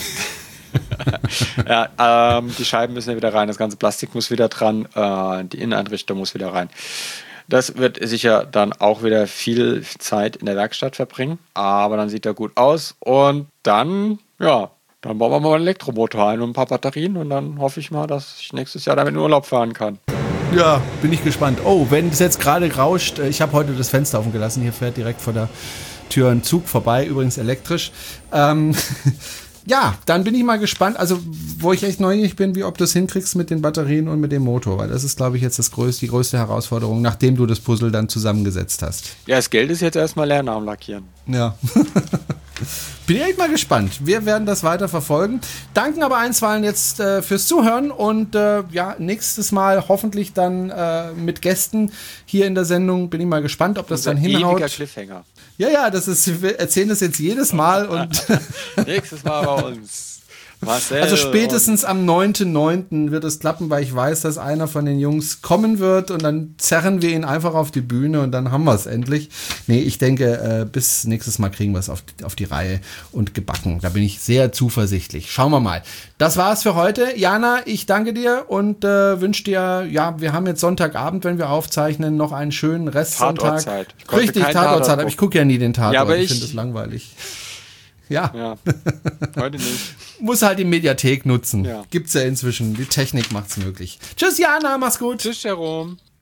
ja, ähm, die Scheiben müssen ja wieder rein, das ganze Plastik muss wieder dran, äh, die Inneneinrichtung muss wieder rein. Das wird sicher dann auch wieder viel Zeit in der Werkstatt verbringen, aber dann sieht er gut aus und dann, ja, dann bauen wir mal einen Elektromotor ein und ein paar Batterien und dann hoffe ich mal, dass ich nächstes Jahr damit in Urlaub fahren kann. Ja, bin ich gespannt. Oh, wenn es jetzt gerade rauscht, ich habe heute das Fenster offen gelassen, hier fährt direkt vor der Tür ein Zug vorbei, übrigens elektrisch. Ähm, ja, dann bin ich mal gespannt, also wo ich echt neugierig bin, wie ob du es hinkriegst mit den Batterien und mit dem Motor, weil das ist, glaube ich, jetzt das größte, die größte Herausforderung, nachdem du das Puzzle dann zusammengesetzt hast. Ja, das Geld ist jetzt erstmal leer nach dem Lackieren. Ja. Bin ich echt mal gespannt. Wir werden das weiter verfolgen. Danken aber einstweilen jetzt äh, fürs Zuhören und äh, ja, nächstes Mal hoffentlich dann äh, mit Gästen hier in der Sendung. Bin ich mal gespannt, ob das Unser dann hinhaut. Ewiger Cliffhanger. Ja, ja, das ist, wir erzählen das jetzt jedes Mal und nächstes Mal bei uns. Marcel also spätestens am neunten neunten wird es klappen, weil ich weiß, dass einer von den Jungs kommen wird und dann zerren wir ihn einfach auf die Bühne und dann haben wir es endlich. Nee, ich denke, äh, bis nächstes Mal kriegen wir es auf, auf die Reihe und gebacken. Da bin ich sehr zuversichtlich. Schauen wir mal. Das war's für heute. Jana, ich danke dir und äh, wünsche dir, ja, wir haben jetzt Sonntagabend, wenn wir aufzeichnen, noch einen schönen Restsonntag. Tatortzeit. Richtig, Tatortzeit, aber ich gucke ja nie den Tatort. Ja, aber ich ich finde das langweilig. Ja. Ja, heute nicht. Muss halt die Mediathek nutzen. Ja. Gibt's ja inzwischen. Die Technik macht's möglich. Tschüss, Jana, mach's gut. Tschüss, Jerome.